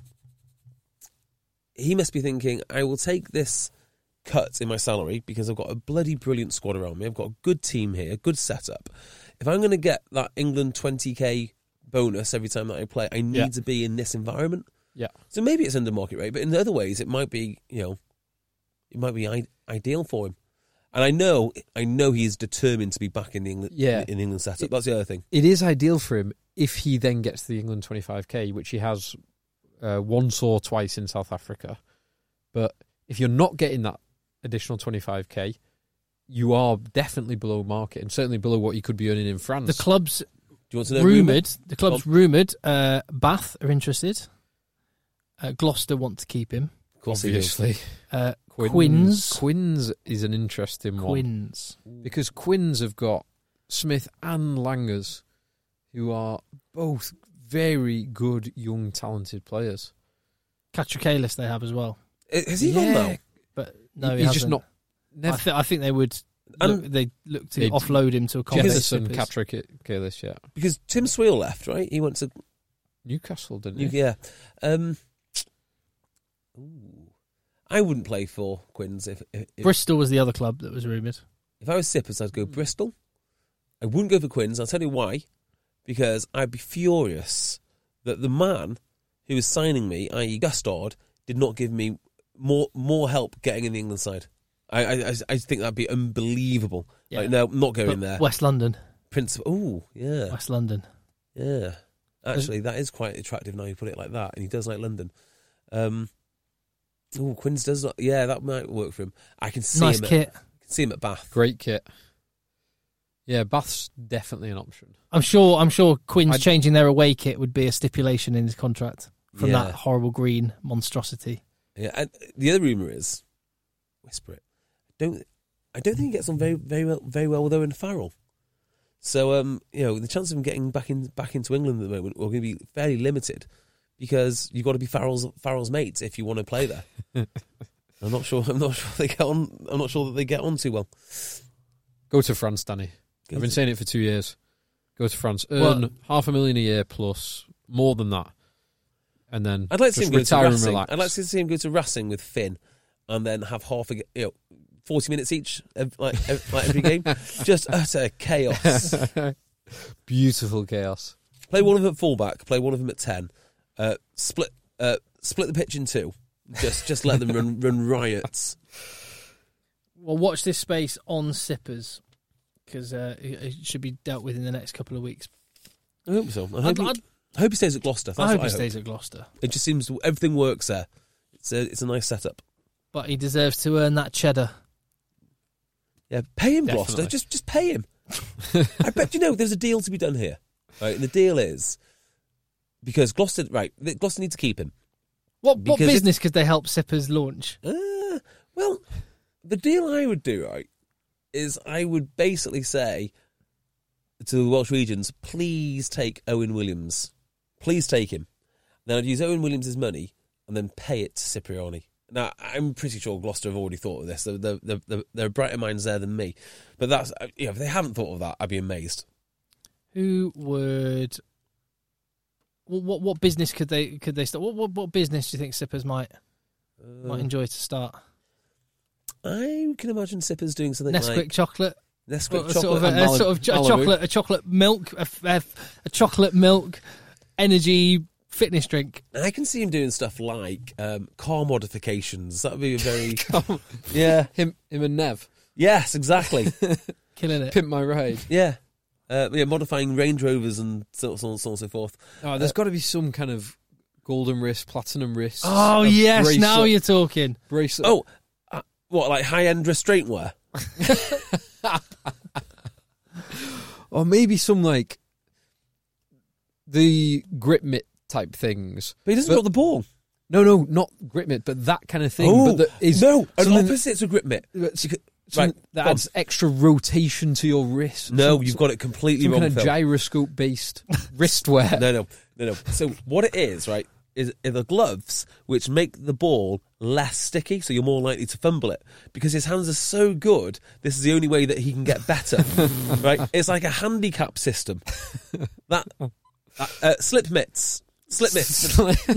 he must be thinking, I will take this cut in my salary because I've got a bloody brilliant squad around me. I've got a good team here, a good setup. If I'm going to get that England twenty k bonus every time that I play, I need Yeah. to be in this environment. Yeah. So maybe it's under market rate, but in other ways, it might be, you know, it might be I- ideal for him. And I know, I know he is determined to be back in the England, Yeah. in the England setup. That's the other thing. It is ideal for him if he then gets to the England twenty-five k, which he has uh, once or twice in South Africa. But if you're not getting that additional twenty-five k, you are definitely below market and certainly below what you could be earning in France. The club's Do you want to know? rumoured. The club's Bob? rumoured. Uh, Bath are interested. Uh, Gloucester want to keep him. Of course he does. obviously. Uh, Quins. Quins. Quins is an interesting one. Quins. Because Quins have got Smith and Langers, who are both very good, young, talented players. Katrikalis they have as well. Has he gone now? But no, he he's hasn't. just not. I, Never. th- I think they would. And- Look, they look to They'd- offload him to a company. Jefferson, Catrick, Kalis, yeah. Because Tim Sweel left, right? He went to Newcastle, didn't You, he? yeah. Um, ooh. I wouldn't play for Quins if, if if Bristol was the other club that was rumoured. if I was Sippers. I'd go Bristol. I wouldn't go for Quins. I'll tell you why. Because I'd be furious that the man who was signing me, that is. Gustard, did not give me more more help getting in the England side. I I, I- I think that'd be unbelievable. Yeah. Like, no, I'm not going But there. West London. Principal. Oh, yeah. West London. Yeah. Actually, that is quite attractive now you put it like that, and he does like London. Um, oh, Quins does not. Yeah, that might work for him. I can see Nice him. kit. At, I can see him at Bath. Great kit. Yeah, Bath's definitely an option. I'm sure. I'm sure Quinn's I'd- changing their away kit would be a stipulation in his contract from Yeah. that horrible green monstrosity. Yeah, and the other rumor is, whisper it. Don't I don't think he gets on very very well very well with Owen Farrell. So um, you know, the chance of him getting back in back into England at the moment are going to be fairly limited because you've got to be Farrell's Farrell's mates if you want to play there. I'm not sure. I'm not sure they get on. I'm not sure that they get on too well. Go to France, Danny. Go I've been to- saying it for two years. Go to France. Earn Well- half a million a year plus, more than that. And then I'd like to see just him go to retire and Racing. relax. I'd like to see him go to Racing with Finn, and then have half a you know forty minutes each, ev- like ev- like every game, just utter chaos. Beautiful chaos. Play one of them at fullback. Play one of them at ten. Uh, split uh, split the pitch in two. Just just let them run run riots. Well, watch this space on Sippers because uh, it it should be dealt with in the next couple of weeks. I hope so. I hope, I'd- he, I'd- I hope he stays at Gloucester. That's I hope what he I stays hope. at Gloucester, It just seems everything works there. It's a it's a nice setup. but he deserves to earn that cheddar. Yeah, pay him, Definitely. Gloucester. Just just pay him. I bet you know there's a deal to be done here. Right, and the deal is because Gloucester, right? Gloucester need to keep him. What what Because if- business could they help Sippers launch? Uh, well, the deal I would do, right, is I would basically say to the Welsh regions, please take Owen Williams. Please take him. Then I'd use Owen Williams' money and then pay it to Cipriani. Now, I'm pretty sure Gloucester have already thought of this. They're, they're, they're, they're, there are brighter minds there than me. But that's, you know, if they haven't thought of that, I'd be amazed. Who would? What what, what business could they could they start? What what, what business do you think Sippers might might enjoy to start? I can imagine Sippers doing something Nesquik like chocolate. Nesquik Well, chocolate. sort of a, and a Malibu- sort of ch- a Malibu. chocolate, a chocolate milk, a, f- a f- a chocolate milk energy fitness drink. I can see him doing stuff like um, car modifications. That would be a very... yeah. Him, him and Nev. Yes, exactly. Killing it. Pimp my ride. Yeah. Uh, yeah, modifying Range Rovers and so, so on so on and so forth. Oh, there's got to be some kind of golden wrist, platinum wrist. Oh a yes, bracelet- now you're talking. bracelet. Oh, uh, what, like high-end restraint wear? Or maybe some like the grip mitt type things. But he doesn't But- got the ball. No, no, not grip mitt, but that kind of thing. Oh, but that is no, an something- opposite to grip mitt. That's- Right, something that go on. adds extra rotation to your wrist. No, Some- you've got it completely some wrong, kind of Phil. gyroscope-based wristwear. No, no, no, no. So what it is, right, is are the gloves which make the ball less sticky, so you're more likely to fumble it. Because his hands are so good, this is the only way that he can get better, right? It's like a handicap system. That uh, uh, slip mitts. Slip mitts.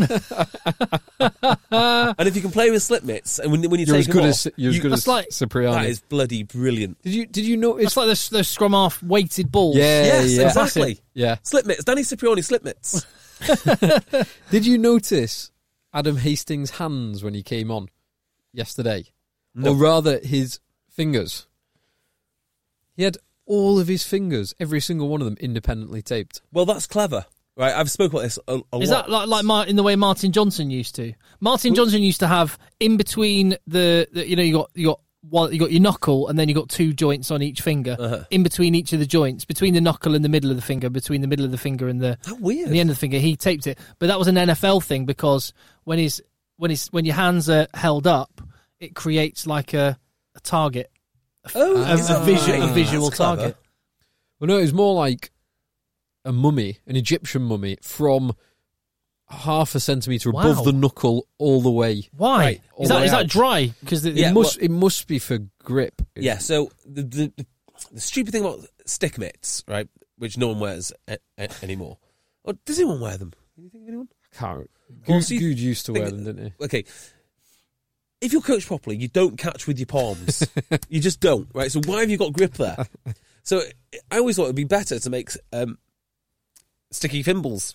And if you can play with slip mitts, and when, when you You're take as good them as off, you're as you- good that's as like- Cipriani. that is bloody brilliant. Did you did you notice? It's like those, those scrum half weighted balls. Yeah, Yes, yeah, exactly. Yeah. Slip mitts. Danny Cipriani slip mitts. Did you notice Adam Hastings' hands when he came on yesterday? No. Or rather, his fingers. He had all of his fingers, every single one of them, independently taped. Well, that's clever, right? I've spoken about this a, a Is lot. that like, like Mar- in the way Martin Johnson used to? Martin Johnson used to have in between the, the you know, you got you got one, you got your knuckle, and then you got two joints on each finger. Uh-huh. In between each of the joints, between the knuckle and the middle of the finger, between the middle of the finger and the How weird. and the end of the finger, he taped it. But that was an N F L thing because when his when his when your hands are held up, it creates like a, a target, a, Oh, a, is a, that visual, right? a visual That's clever. target. Well, no, it was more like a mummy, an Egyptian mummy, from half a centimetre Wow. above the knuckle all the way. Why Right, all is the that way is that out. dry? Because Yeah, it well- must it must be for grip. Yeah, so the, the the the stupid thing about stick mitts, right, which no one wears a, a, anymore. Or does anyone wear them? Can you think of anyone? I can't. Well, Good, so you Good used to wear think- them, didn't he? Okay. If you're coached properly, you don't catch with your palms. You just don't, right? So why have you got grip there? So I always thought it'd be better to make um, sticky thimbles.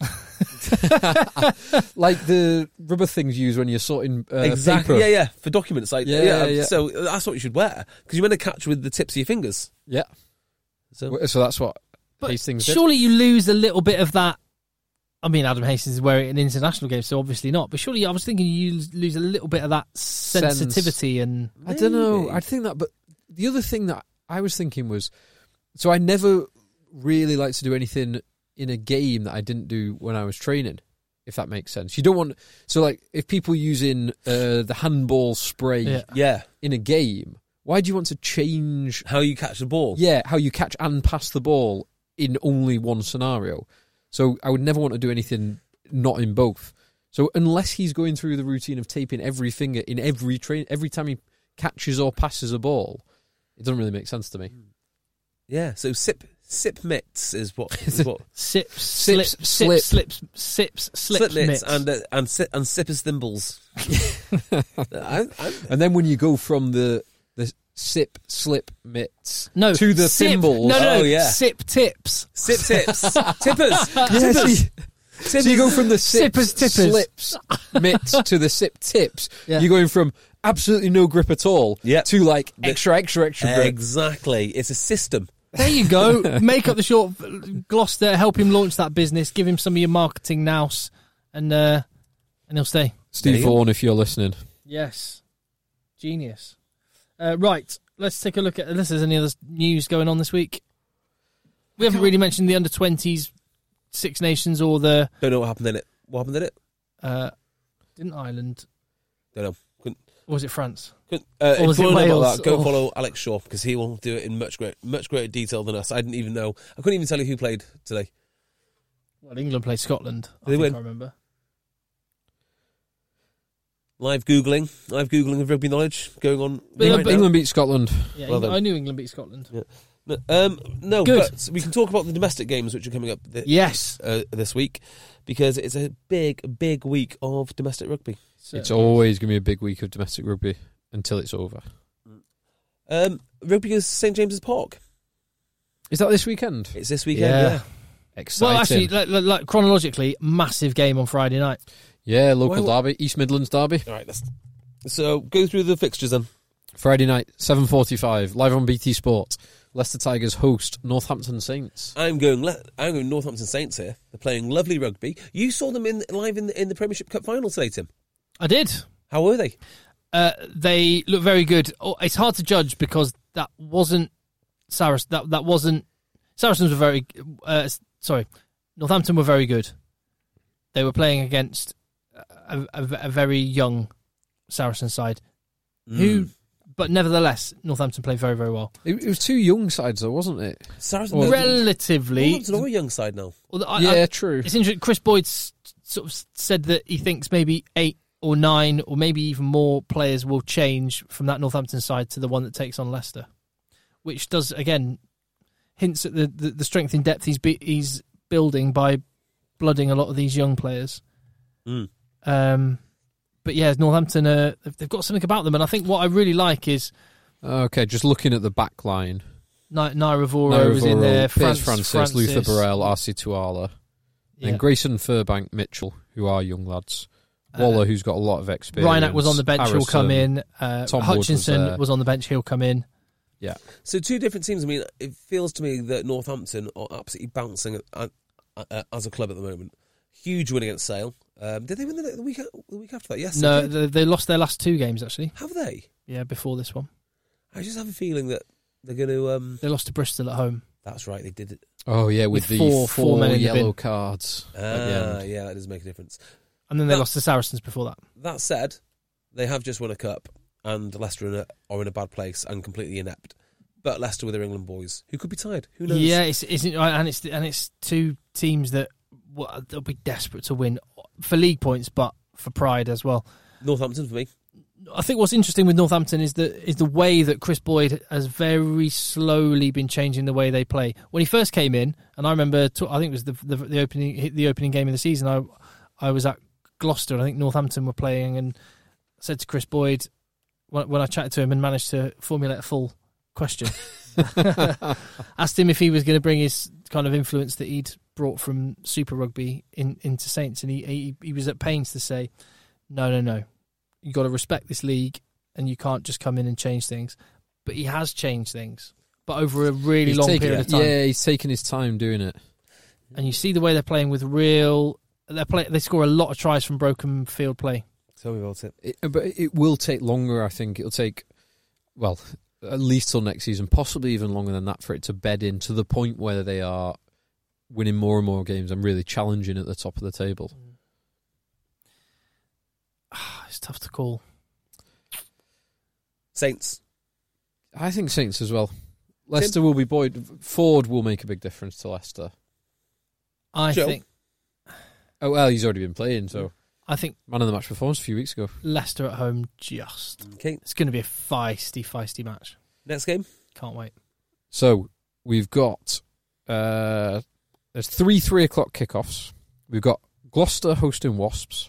Like the rubber things used when you're sorting uh, exactly. paper. Yeah, yeah. For documents, like Yeah, yeah. yeah, yeah. So that's what you should wear because you're meant to catch with the tips of your fingers. Yeah. So So that's what But Hastings did. surely you lose a little bit of that. I mean, Adam Hastings is wearing it in international games, so obviously not. But surely, I was thinking you lose- lose a little bit of that Sense. sensitivity and I don't know. Maybe. I think that, but the other thing that I was thinking was, so I never really like to do anything in a game that I didn't do when I was training, if that makes sense. You don't want, so like if people using uh, the handball spray Yeah. yeah, in a game, why do you want to change? how you catch the ball? Yeah, how you catch and pass the ball in only one scenario. So I would never want to do anything not in both. So unless he's going through the routine of taping every finger in every train, every time he catches or passes a ball, it doesn't really make sense to me. Yeah. So sip sip mitts is what is what sips, Sips, slip, slip. sips, slips, sips, slips, slip mitts mitts. and uh, and si- and sippers thimbles. I, I, And then when you go from the the sip slip mitts no to the sip, thimbles, No, no, Oh, yeah. sip tips. sip tips, tippers, Yeah, tippers. so, so you go from the sips, Sippers, tippers. slips mitts to the sip tips. Yeah. You're going from absolutely no grip at all Yep. to like The- extra, extra, extra grip. Exactly. It's a system. There you go. Make up the short Gloucester. Help him launch that business. Give him some of your marketing nous, and uh, and he'll stay. Steve There you go. Vaughan, if you're listening. Yes, genius. Uh, right, let's take a look at unless there's any other news going on this week. We haven't really mentioned the under twenties, Six Nations, or the Don't know what happened in it. What happened in it? uh, didn't Ireland Don't know. Couldn't. or was it France? couldn't uh, Or was if you it want to know Wales? about that, go Or- follow Alex Shaw because he will do it in much great, much greater detail than us. I didn't even know. I couldn't even tell you who played today. Well, England played Scotland. I Did they think win? I remember. Live googling, live googling of rugby knowledge going on. But- right England, now. England beat Scotland. Yeah, Well Eng- done. I knew England beat Scotland. Yeah. No, um, no, Good. but we can talk about the domestic games which are coming up th- Yes, uh, this week because it's a big, big week of domestic rugby. It's always going to be a big week of domestic rugby until it's over. Um, rugby goes to St James's Park. Is that this weekend? It's this weekend. Yeah. Yeah. Exciting. Well, actually, like, like, like, chronologically, massive game on Friday night. yeah, local Why- derby, East Midlands derby. All right. Let's, so go through the fixtures then. Friday night, seven forty-five, live on B T Sport. Leicester Tigers host Northampton Saints. I'm going. Le- I'm going Northampton Saints here. They're playing lovely rugby. You saw them in live in the, in the Premiership Cup final today, Tim. I did. How were they? Uh, they look very good. Oh, it's hard to judge because that wasn't Saracens. That that wasn't Saracens were very. Uh, sorry, Northampton were very good. They were playing against a, a, a very young Saracen side, mm. who, but nevertheless, Northampton played very, very well. It, it was two young sides, though, wasn't it? Saracen, well, relatively. Northampton are a young side now. Well, I, yeah, I, true. It's interesting. Chris Boyd sort of said that he thinks maybe eight or nine, or maybe even more players will change from that Northampton side to the one that takes on Leicester, which does again hints at the, the, the strength in depth he's be, he's building by blooding a lot of these young players. Mm. Um, but yeah, Northampton, uh, they've got something about them, and I think what I really like is okay. Just looking at the back line, Naira Ravoro is in there, Piers France, Francis, Francis, Luther Burrell, R C Tuala, yeah. and Grayson Furbank Mitchell, who are young lads. Waller, uh, who's got a lot of experience. Reinach was on the bench, Harrison, he'll come in. Uh, Tom Hutchinson was, was on the bench, he'll come in. Yeah. So two different teams. I mean, it feels to me that Northampton are absolutely bouncing at, at, at, as a club at the moment. Huge win against Sale. Um, did they win the, the week the week after that? Yes. No, they, they, they lost their last two games actually. Have they? Yeah, before this one. I just have a feeling that they're going to. Um, they lost to Bristol at home. That's right. They did it. Oh yeah, with, with the four, four, four men in yellow the bin. cards. Ah, yeah, that does make a difference. And then they that, lost to Saracens before that. That said, they have just won a cup, and Leicester are in a, are in a bad place and completely inept. But Leicester with their England boys, who could be tied? Who knows? Yeah, it's isn't and it's and it's two teams that well, they'll be desperate to win for league points, but for pride as well. Northampton for me. I think what's interesting with Northampton is the is the way that Chris Boyd has very slowly been changing the way they play. When he first came in, and I remember, I think it was the the, the opening the opening game of the season. I I was at Gloucester, and I think Northampton were playing, and said to Chris Boyd when, when I chatted to him and managed to formulate a full question, asked him if he was going to bring his kind of influence that he'd brought from Super Rugby in, into Saints, and he, he he was at pains to say, no, no, no, you got to respect this league, and you can't just come in and change things. But he has changed things, but over a really he's long taken, period of time. Yeah, he's taken his time doing it, and you see the way they're playing with real. They play. They score a lot of tries from broken field play. Tell me about it. it. But it will take longer, I think. It'll take, well, at least till next season, possibly even longer than that, for it to bed in to the point where they are winning more and more games and really challenging at the top of the table. It's tough to call. Saints. I think Saints as well. Leicester Tim? will be buoyed. Ford will make a big difference to Leicester. I Joe? think... Oh, well, he's already been playing, so... I think... Man of the match performance a few weeks ago. Leicester at home, just. Okay. It's going to be a feisty, feisty match. Next game? Can't wait. So, we've got... Uh, there's three three o'clock kickoffs. We've got Gloucester hosting Wasps.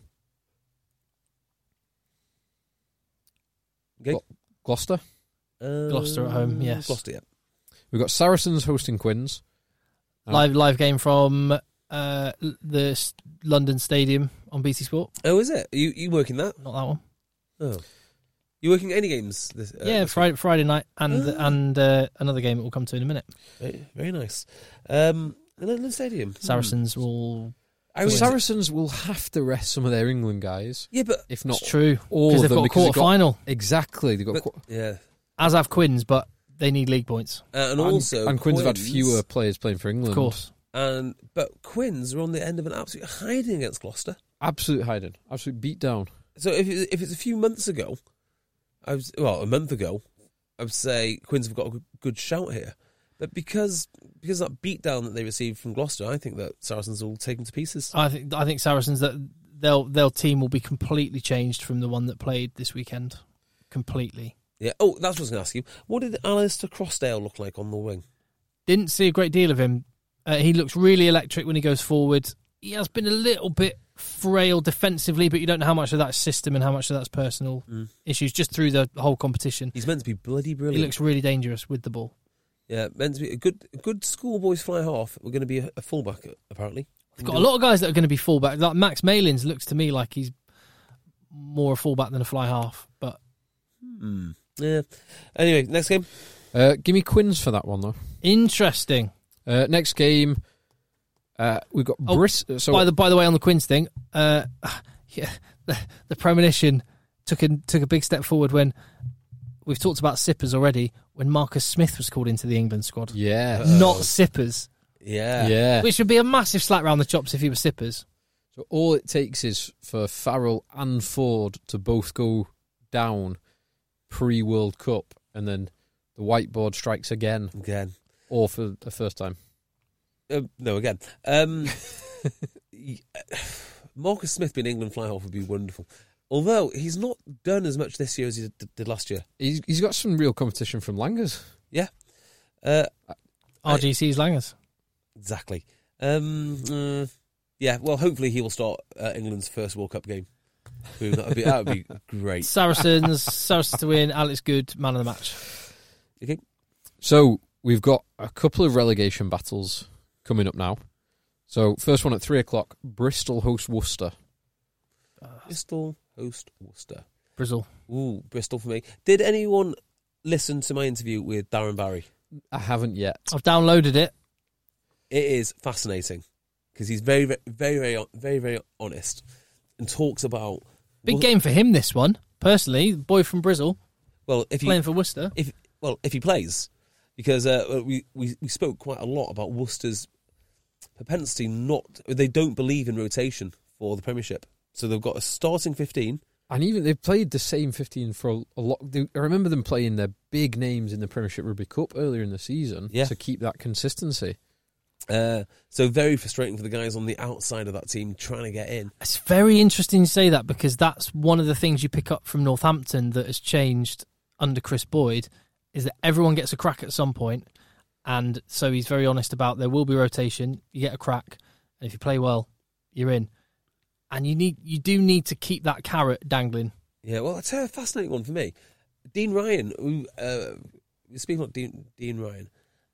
Okay. Gl- Gloucester? Um, Gloucester at home, yes. Gloucester, yeah. We've got Saracens hosting Quins. Uh, Live live game from uh, the S- London Stadium on B T Sport. Oh, is it? Are you you working that? Not that one. Oh. You working any games? This, uh, yeah, this Friday, Friday night and Oh. and uh, another game that we'll come to in a minute. Very, very nice. Um, the London Stadium. Saracens will... I the was, Saracens will have to rest some of their England guys. yeah, but If not It's true. all Because of they've them. got a because they've quarter final. Exactly. They've got but qu- yeah, As have Quins, but they need league points. uh, and also and Quins have had fewer players playing for England. Of course. And but Quins are on the end of an absolute hiding against Gloucester. Absolute hiding. Absolute beatdown. So if it, if it's a few months ago, I was well a month ago, I would say Quins have got a good, good shout here. But because because of that beatdown that they received from Gloucester, I think that Saracens will take them to pieces. I think I think Saracens, that their their team will be completely changed from the one that played this weekend. Completely. Yeah. Oh, that's what I was going to ask you. What did Alistair Crossdale look like on the wing? Didn't see a great deal of him. Uh, he looks really electric when he goes forward. He has been a little bit frail defensively, but you don't know how much of that's system and how much of that's personal Mm. issues just through the whole competition. He's meant to be bloody brilliant. He looks really dangerous with the ball. Yeah, meant to be a good, a good schoolboys fly half. We're going to be a, a fullback apparently. They've got a lot of guys that are going to be fullback. Like Max Malins looks to me like he's more a fullback than a fly half. But Hmm. Yeah. Anyway, next game. Uh, give me Quins for that one, though. interesting. Uh, next game, uh, we've got Oh, Bris. So by the by the way, on the Quins thing, uh, yeah, the, the premonition took a, took a big step forward when we've talked about Sippers already. When Marcus Smith was called into the England squad, yeah, not Sippers, Yeah. yeah. which would be a massive slap round the chops if he was Sippers. So all it takes is for Farrell and Ford to both go down pre-World Cup, and then the whiteboard strikes again. Again. Or for the first time. Uh, no, again. Um, Marcus Smith being England fly-half would be wonderful. Although he's not done as much this year as he did, did last year. He's, he's got some real competition from Langers. Yeah. Uh, R G C's Langers. Exactly. Um, uh, yeah, well, hopefully he will start uh, England's first World Cup game. Ooh, that would be, that would be great. Saracens, Saracens to win, Alex Good, man of the match. Okay. So we've got a couple of relegation battles coming up now. So first one at three o'clock, Bristol host Worcester. Bristol host Worcester. Bristol. Ooh, Bristol for me. Did anyone listen to my interview with Darren Barry? I haven't yet. I've downloaded it. It is fascinating because he's very, very, very, very, very, very honest and talks about Big game for him, this one. Personally, boy from Bristol, well, if playing he, for Worcester. If well, if he plays, because uh, we, we we spoke quite a lot about Worcester's propensity not. They don't believe in rotation for the Premiership, so they've got a starting fifteen. And even they've played the same fifteen for a, a lot. They, I remember them playing their big names in the Premiership Rugby Cup earlier in the season yeah. to keep that consistency. Uh, so very frustrating for the guys on the outside of that team trying to get in. It's very interesting to say that because that's one of the things you pick up from Northampton that has changed under Chris Boyd is that everyone gets a crack at some point, and so he's very honest about there will be rotation. You get a crack, and if you play well, you're in. And you need you do need to keep that carrot dangling. Yeah, well, that's a fascinating one for me. Dean Ryan, who, uh, speaking of Dean, Dean Ryan,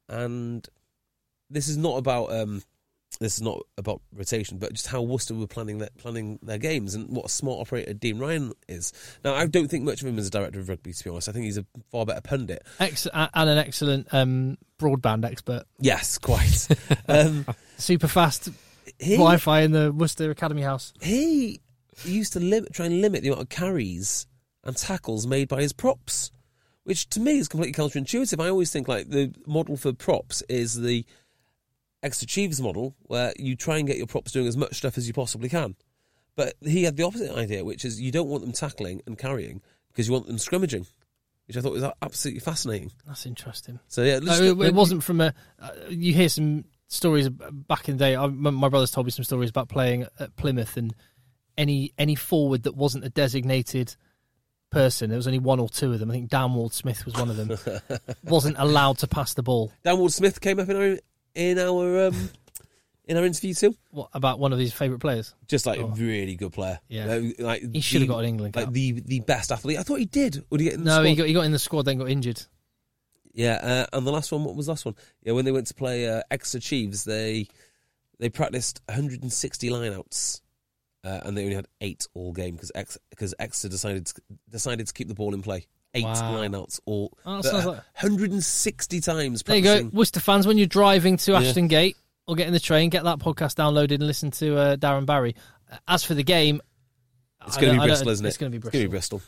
and this is not about um, this is not about rotation, but just how Worcester were planning their, planning their games and what a smart operator Dean Ryan is. Now, I don't think much of him as a director of rugby, to be honest. I think he's a far better pundit. Ex- and an excellent um, broadband expert. Yes, quite. um, Super fast he, Wi-Fi in the Worcester Academy House. He used to limit, try and limit the amount of carries and tackles made by his props, which to me is completely counterintuitive. I always think like the model for props is the Exeter Chiefs model, where you try and get your props doing as much stuff as you possibly can. But he had the opposite idea, which is you don't want them tackling and carrying because you want them scrimmaging, which I thought was absolutely fascinating. That's interesting. So yeah, no, it, it wasn't from a. Uh, you hear some stories back in the day. I, my brother's told me some stories about playing at Plymouth, and any any forward that wasn't a designated person, there was only one or two of them. I think Dan Ward-Smith was one of them. Wasn't allowed to pass the ball. Dan Ward-Smith came up in our in our um, in our interview too. What about one of his favourite players? Just like oh. a really good player. Yeah, uh, like he should have got an England cap. Like the the best athlete. I thought he did. Or did he get in the no, squad? he got he got in the squad, then got injured. Yeah, uh, and the last one, what was the last one? Yeah, when they went to play uh, Exeter Chiefs, they they practiced one hundred sixty lineouts, uh, and they only had eight all game because Ex- because Exeter decided to, decided to keep the ball in play. Eight wow. lineouts all. Oh, sounds uh, like... one hundred sixty times. There you go, Worcester fans. When you're driving to Ashton yeah. Gate or getting the train, get that podcast downloaded and listen to uh, Darren Barry. As for the game, it's going to be Bristol, isn't it? It's going to be Bristol. It's going to be Bristol.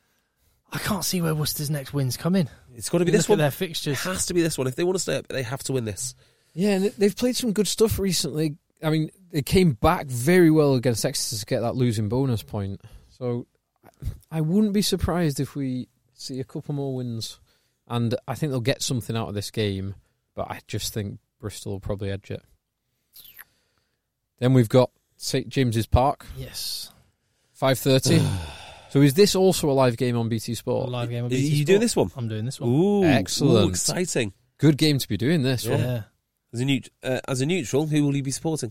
I can't see where Worcester's next wins come in. It's got to be Look this one. At their fixtures. It has to be this one. If they want to stay up, they have to win this. Yeah, and they've played some good stuff recently. I mean, they came back very well against Exeter to get that losing bonus point. So I wouldn't be surprised if we see a couple more wins. And I think they'll get something out of this game, but I just think Bristol will probably edge it. Then we've got Saint James's Park. Yes. five thirty. So is this also a live game on B T Sport? A live game on Are B T you Sport. doing this one? I'm doing this one. Ooh, excellent. Ooh, exciting. Good game to be doing this yeah. one. Yeah. As a, neut- uh, as a neutral, who will you be supporting?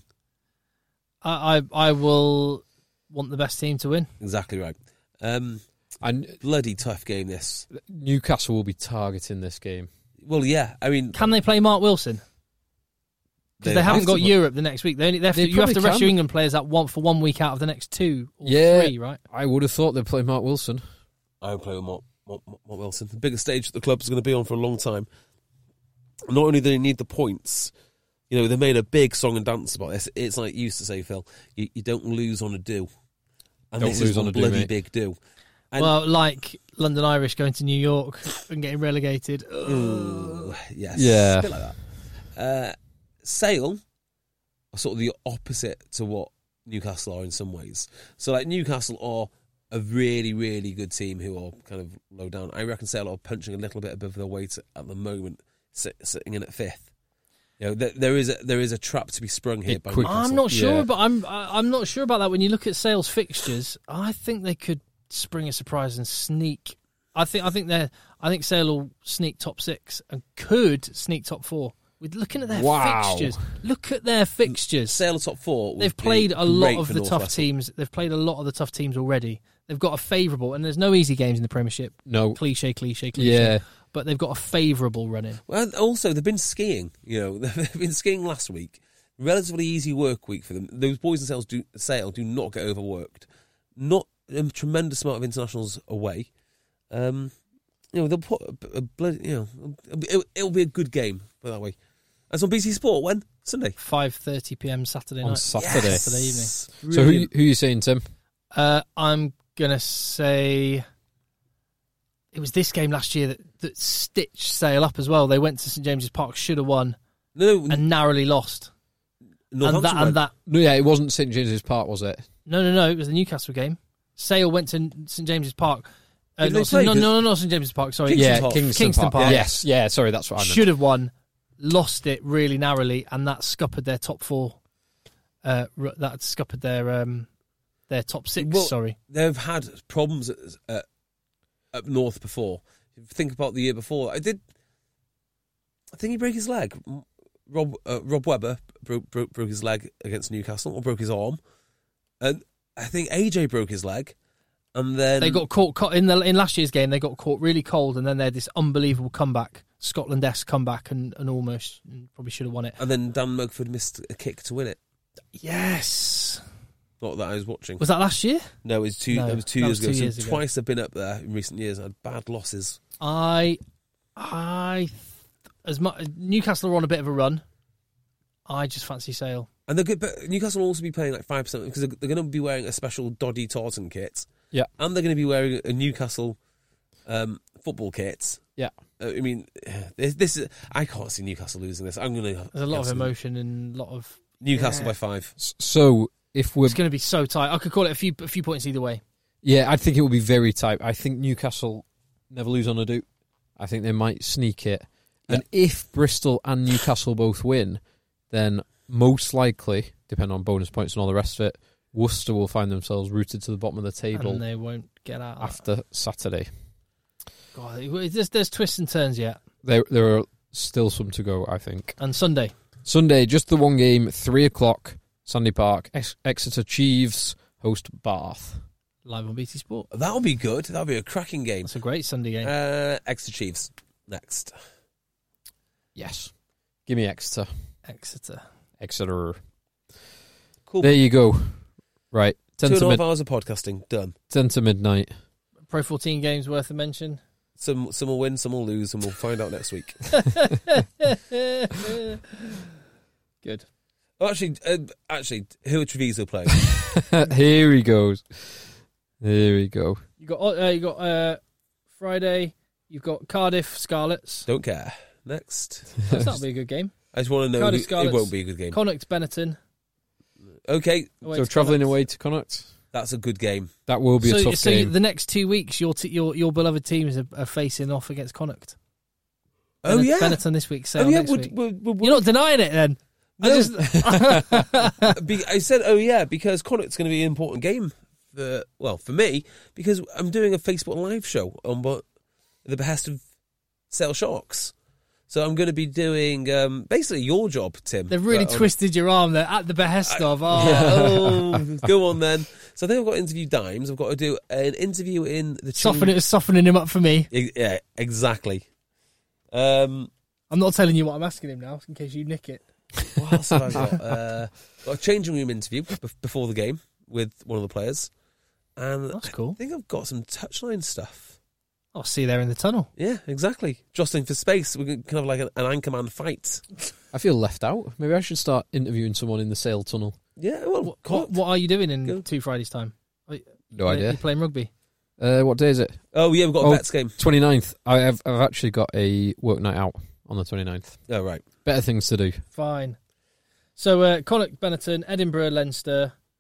I, I I will want the best team to win. Exactly right. Um, and bloody tough game, this. Newcastle will be targeting this game. Well, yeah. I mean, can they play Mark Wilson? Because they, they haven't got Europe the next week. They only, they have they to, you have to rest can. your England players at one for one week out of the next two or yeah, three, right? I would have thought they'd play Mark Wilson. I would play with Mark, Mark, Mark Wilson. The biggest stage that the club is going to be on for a long time. Not only do they need the points, you know, they made a big song and dance about this. It's like you used to say, Phil, you, you don't lose on a do. And don't this lose is on a a do, bloody mate. big do. And well, like London Irish going to New York and getting relegated. Ooh, yes. Yeah. A bit like that. Uh, Sale are sort of the opposite to what Newcastle are in some ways. So, like, Newcastle are a really, really good team who are kind of low down. I reckon Sale are punching a little bit above their weight at the moment, sit, sitting in at fifth. You know, there, there is a, there is a trap to be sprung here by quick- Newcastle. I'm not sure, Yeah. but I'm I- I'm not sure about that. When you look at Sale's fixtures, I think they could spring a surprise and sneak. I think I think they I think Sale will sneak top six and could sneak top four. With looking at their Wow. fixtures, look at their fixtures. Sale top four. would They've be played a lot great of for the North tough West. teams. They've played a lot of the tough teams already. They've got a favourable, and there's no easy games in the Premiership. No. Cliche, cliche, cliche. Yeah. But they've got a favourable run in. Well, also they've been skiing. You know, they've been skiing last week. Relatively easy work week for them. Those boys in Sales do Sale do not get overworked. Not a tremendous amount of internationals away. Um, you know, they'll put a, a blood. You know, it'll, it'll be a good game. Put it that way. That's on B T Sport when Sunday. five thirty p.m. Saturday On night. Saturday. Yes. Saturday evening. So who you- who are you saying, Tim? Uh, I'm gonna say it was this game last year that, that stitched Sale up as well. They went to St James's Park, should have won, No, and narrowly lost. And Northampton that, and went. that. No, yeah, it wasn't St James's Park, was it? No, no, no. It was the Newcastle game. Sale went to St James's Park. Uh, Did not they St- play? no, no, no, not St James's Park. Sorry, Kingston yeah, Park. Kingston, Kingston Park. Park. Yes, yeah, sorry, that's what I meant. should have won, lost it really narrowly, and that scuppered their top four. Uh, r- that scuppered their um, their top six. Well, sorry, They've had problems at, at, up north before. If you think about the year before, I did. I think he broke his leg. Rob uh, Rob Webber broke, broke broke his leg against Newcastle, or broke his arm, and I think A J broke his leg, and then they got caught co- in the in last year's game. They got caught really cold, and then they had this unbelievable comeback, Scotland-esque comeback, and, and almost and probably should have won it. and then Dan Mugford missed a kick to win it. Yes, Not that I was watching. was that last year? No, it was two. No, it was two that years was ago. two So years ago. twice they've been up there in recent years and had bad losses. I, I, as much Newcastle are on a bit of a run. I just fancy Sale. And they're good, but Newcastle will also be paying like five percent because they're, they're going to be wearing a special Doddy Tartan kit. Yeah. And they're going to be wearing a Newcastle um, football kit. Yeah. Uh, I mean, this, this is. I can't see Newcastle losing this. I'm going to. There's a lot of emotion and a lot of. Newcastle Yeah. by five. So if we're It's going to be so tight. I could call it a few a few points either way. yeah, I think it will be very tight. I think Newcastle never lose on a do. I think they might sneak it. And if Bristol and Newcastle both win, then most likely, depending on bonus points and all the rest of it, Worcester will find themselves rooted to the bottom of the table And they won't get out of that. after Saturday. God, there's, there's twists and turns yet. There, there are still some to go, I think. And Sunday. Sunday, just the one game, three o'clock, Sandy Park. Ex- Exeter Chiefs host Bath. Live on B T Sport. That'll be good. That'll be a cracking game. It's a great Sunday game. Uh, Exeter Chiefs next. Yes, give me Exeter. Exeter. Exeter. Cool. There you go. Right, ten Two and to a half mid- hours of podcasting done. ten to midnight. Pro fourteen games worth a mention. Some some will win, some will lose, and we'll find out next week. Good. Oh, actually, uh, actually, who are Treviso playing? Here he goes. Here we go. You got uh, you got uh, Friday. You've got Cardiff Scarlets. Don't care. Next. That'll be a good game. I just want to know Cardiff who, it Scarlets. won't be a good game. Connacht Benetton. Okay, Away So to travelling Connacht. away to Connacht, that's a good game. that will be a So, tough so game. the next two weeks, your t- your your beloved teams are, are facing off against Connacht. Oh Benetton- yeah, Benetton this week. Sale oh yeah. next Would, week. would, would, You're not denying it then. I No. just- Be- I said, oh yeah, because Connacht's going to be an important game for well for me because I'm doing a Facebook Live show on what the behest of Sale Sharks. So I'm going to be doing um, basically your job, Tim. They've really but on- twisted your arm there at the behest of. Oh, Yeah, oh, go on then. So I think I've got to interview Dimes. I've got to do an interview in the Soften it, softening him up for me. E- Yeah, exactly. Um, I'm not telling you what I'm asking him now, in case you nick it. what else have I got? Uh, got a changing room interview b- before the game with one of the players, and That's cool. I think I've got some touchline stuff. I'll see you there in the tunnel. Yeah, exactly. Jostling for space. We're kind of like an, an anchorman fight. I feel left out. Maybe I should start interviewing someone in the Sale Tunnel. Yeah, well, What, cool. what, what are you doing in Go. two Fridays' time? Are you, No you idea. playing rugby? Uh, what day is it? Oh yeah, we've got a Oh. Vets game. twenty-ninth. I have, I've actually got a work night out on the twenty-ninth. Oh right. Better things to do. Fine. So, uh, Connacht, Benetton, Edinburgh, Leinster,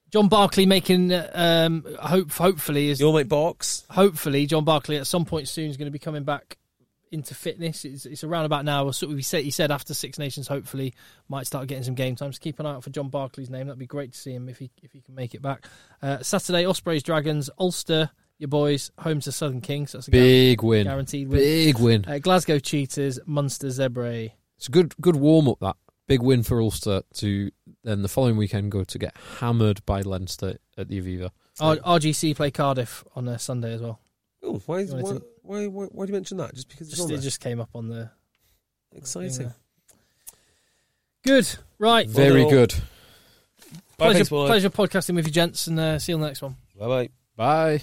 John Barkley making um, hope. Hopefully, is Your mate Box. hopefully John Barkley at some point soon is going to be coming back into fitness. It's, it's around about now. Sort of, he said he said after Six Nations, hopefully might start getting some game time. So keep an eye out for John Barkley's name. That'd be great to see him if he if he can make it back. Uh, Saturday, Ospreys Dragons, Ulster, your boys home to Southern Kings. So that's a Big guaranteed, win. guaranteed win. Big win. Uh, Glasgow Cheetahs, Munster Zebre. It's a good good warm up. That big win for Ulster to then the following weekend go to get hammered by Leinster at the Aviva. R- RGC play Cardiff on uh, Sunday as well. Oh, why, You wanted why, to- why, why, why do you mention that? Just because it's Just, on it there? just came up on the Exciting. Good, right. Very Well, good. Bye, Pleasure, thanks, boy. pleasure podcasting with you, gents, and uh, see you on the next one. Bye-bye. Bye.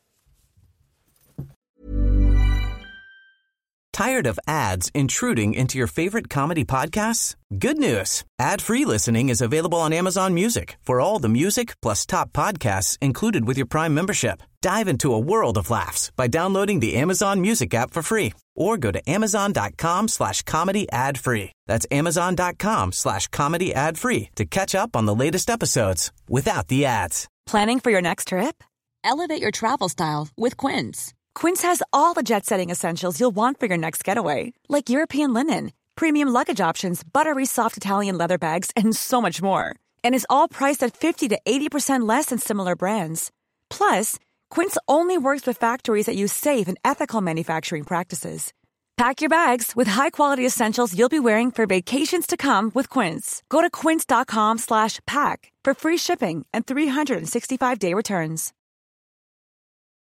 Tired of ads intruding into your favorite comedy podcasts? Good news. Ad-free listening is available on Amazon Music for all the music plus top podcasts included with your Prime membership. Dive into a world of laughs by downloading the Amazon Music app for free or go to amazon.com slash comedy ad free. That's amazon.com slash comedy ad free to catch up on the latest episodes without the ads. Planning for your next trip? Elevate your travel style with Quince. Quince has all the jet-setting essentials you'll want for your next getaway, like European linen, premium luggage options, buttery soft Italian leather bags, and so much more. And is all priced at fifty to eighty percent less than similar brands. Plus, Quince only works with factories that use safe and ethical manufacturing practices. Pack your bags with high-quality essentials you'll be wearing for vacations to come with Quince. Go to quince.com slash pack for free shipping and three sixty-five day returns.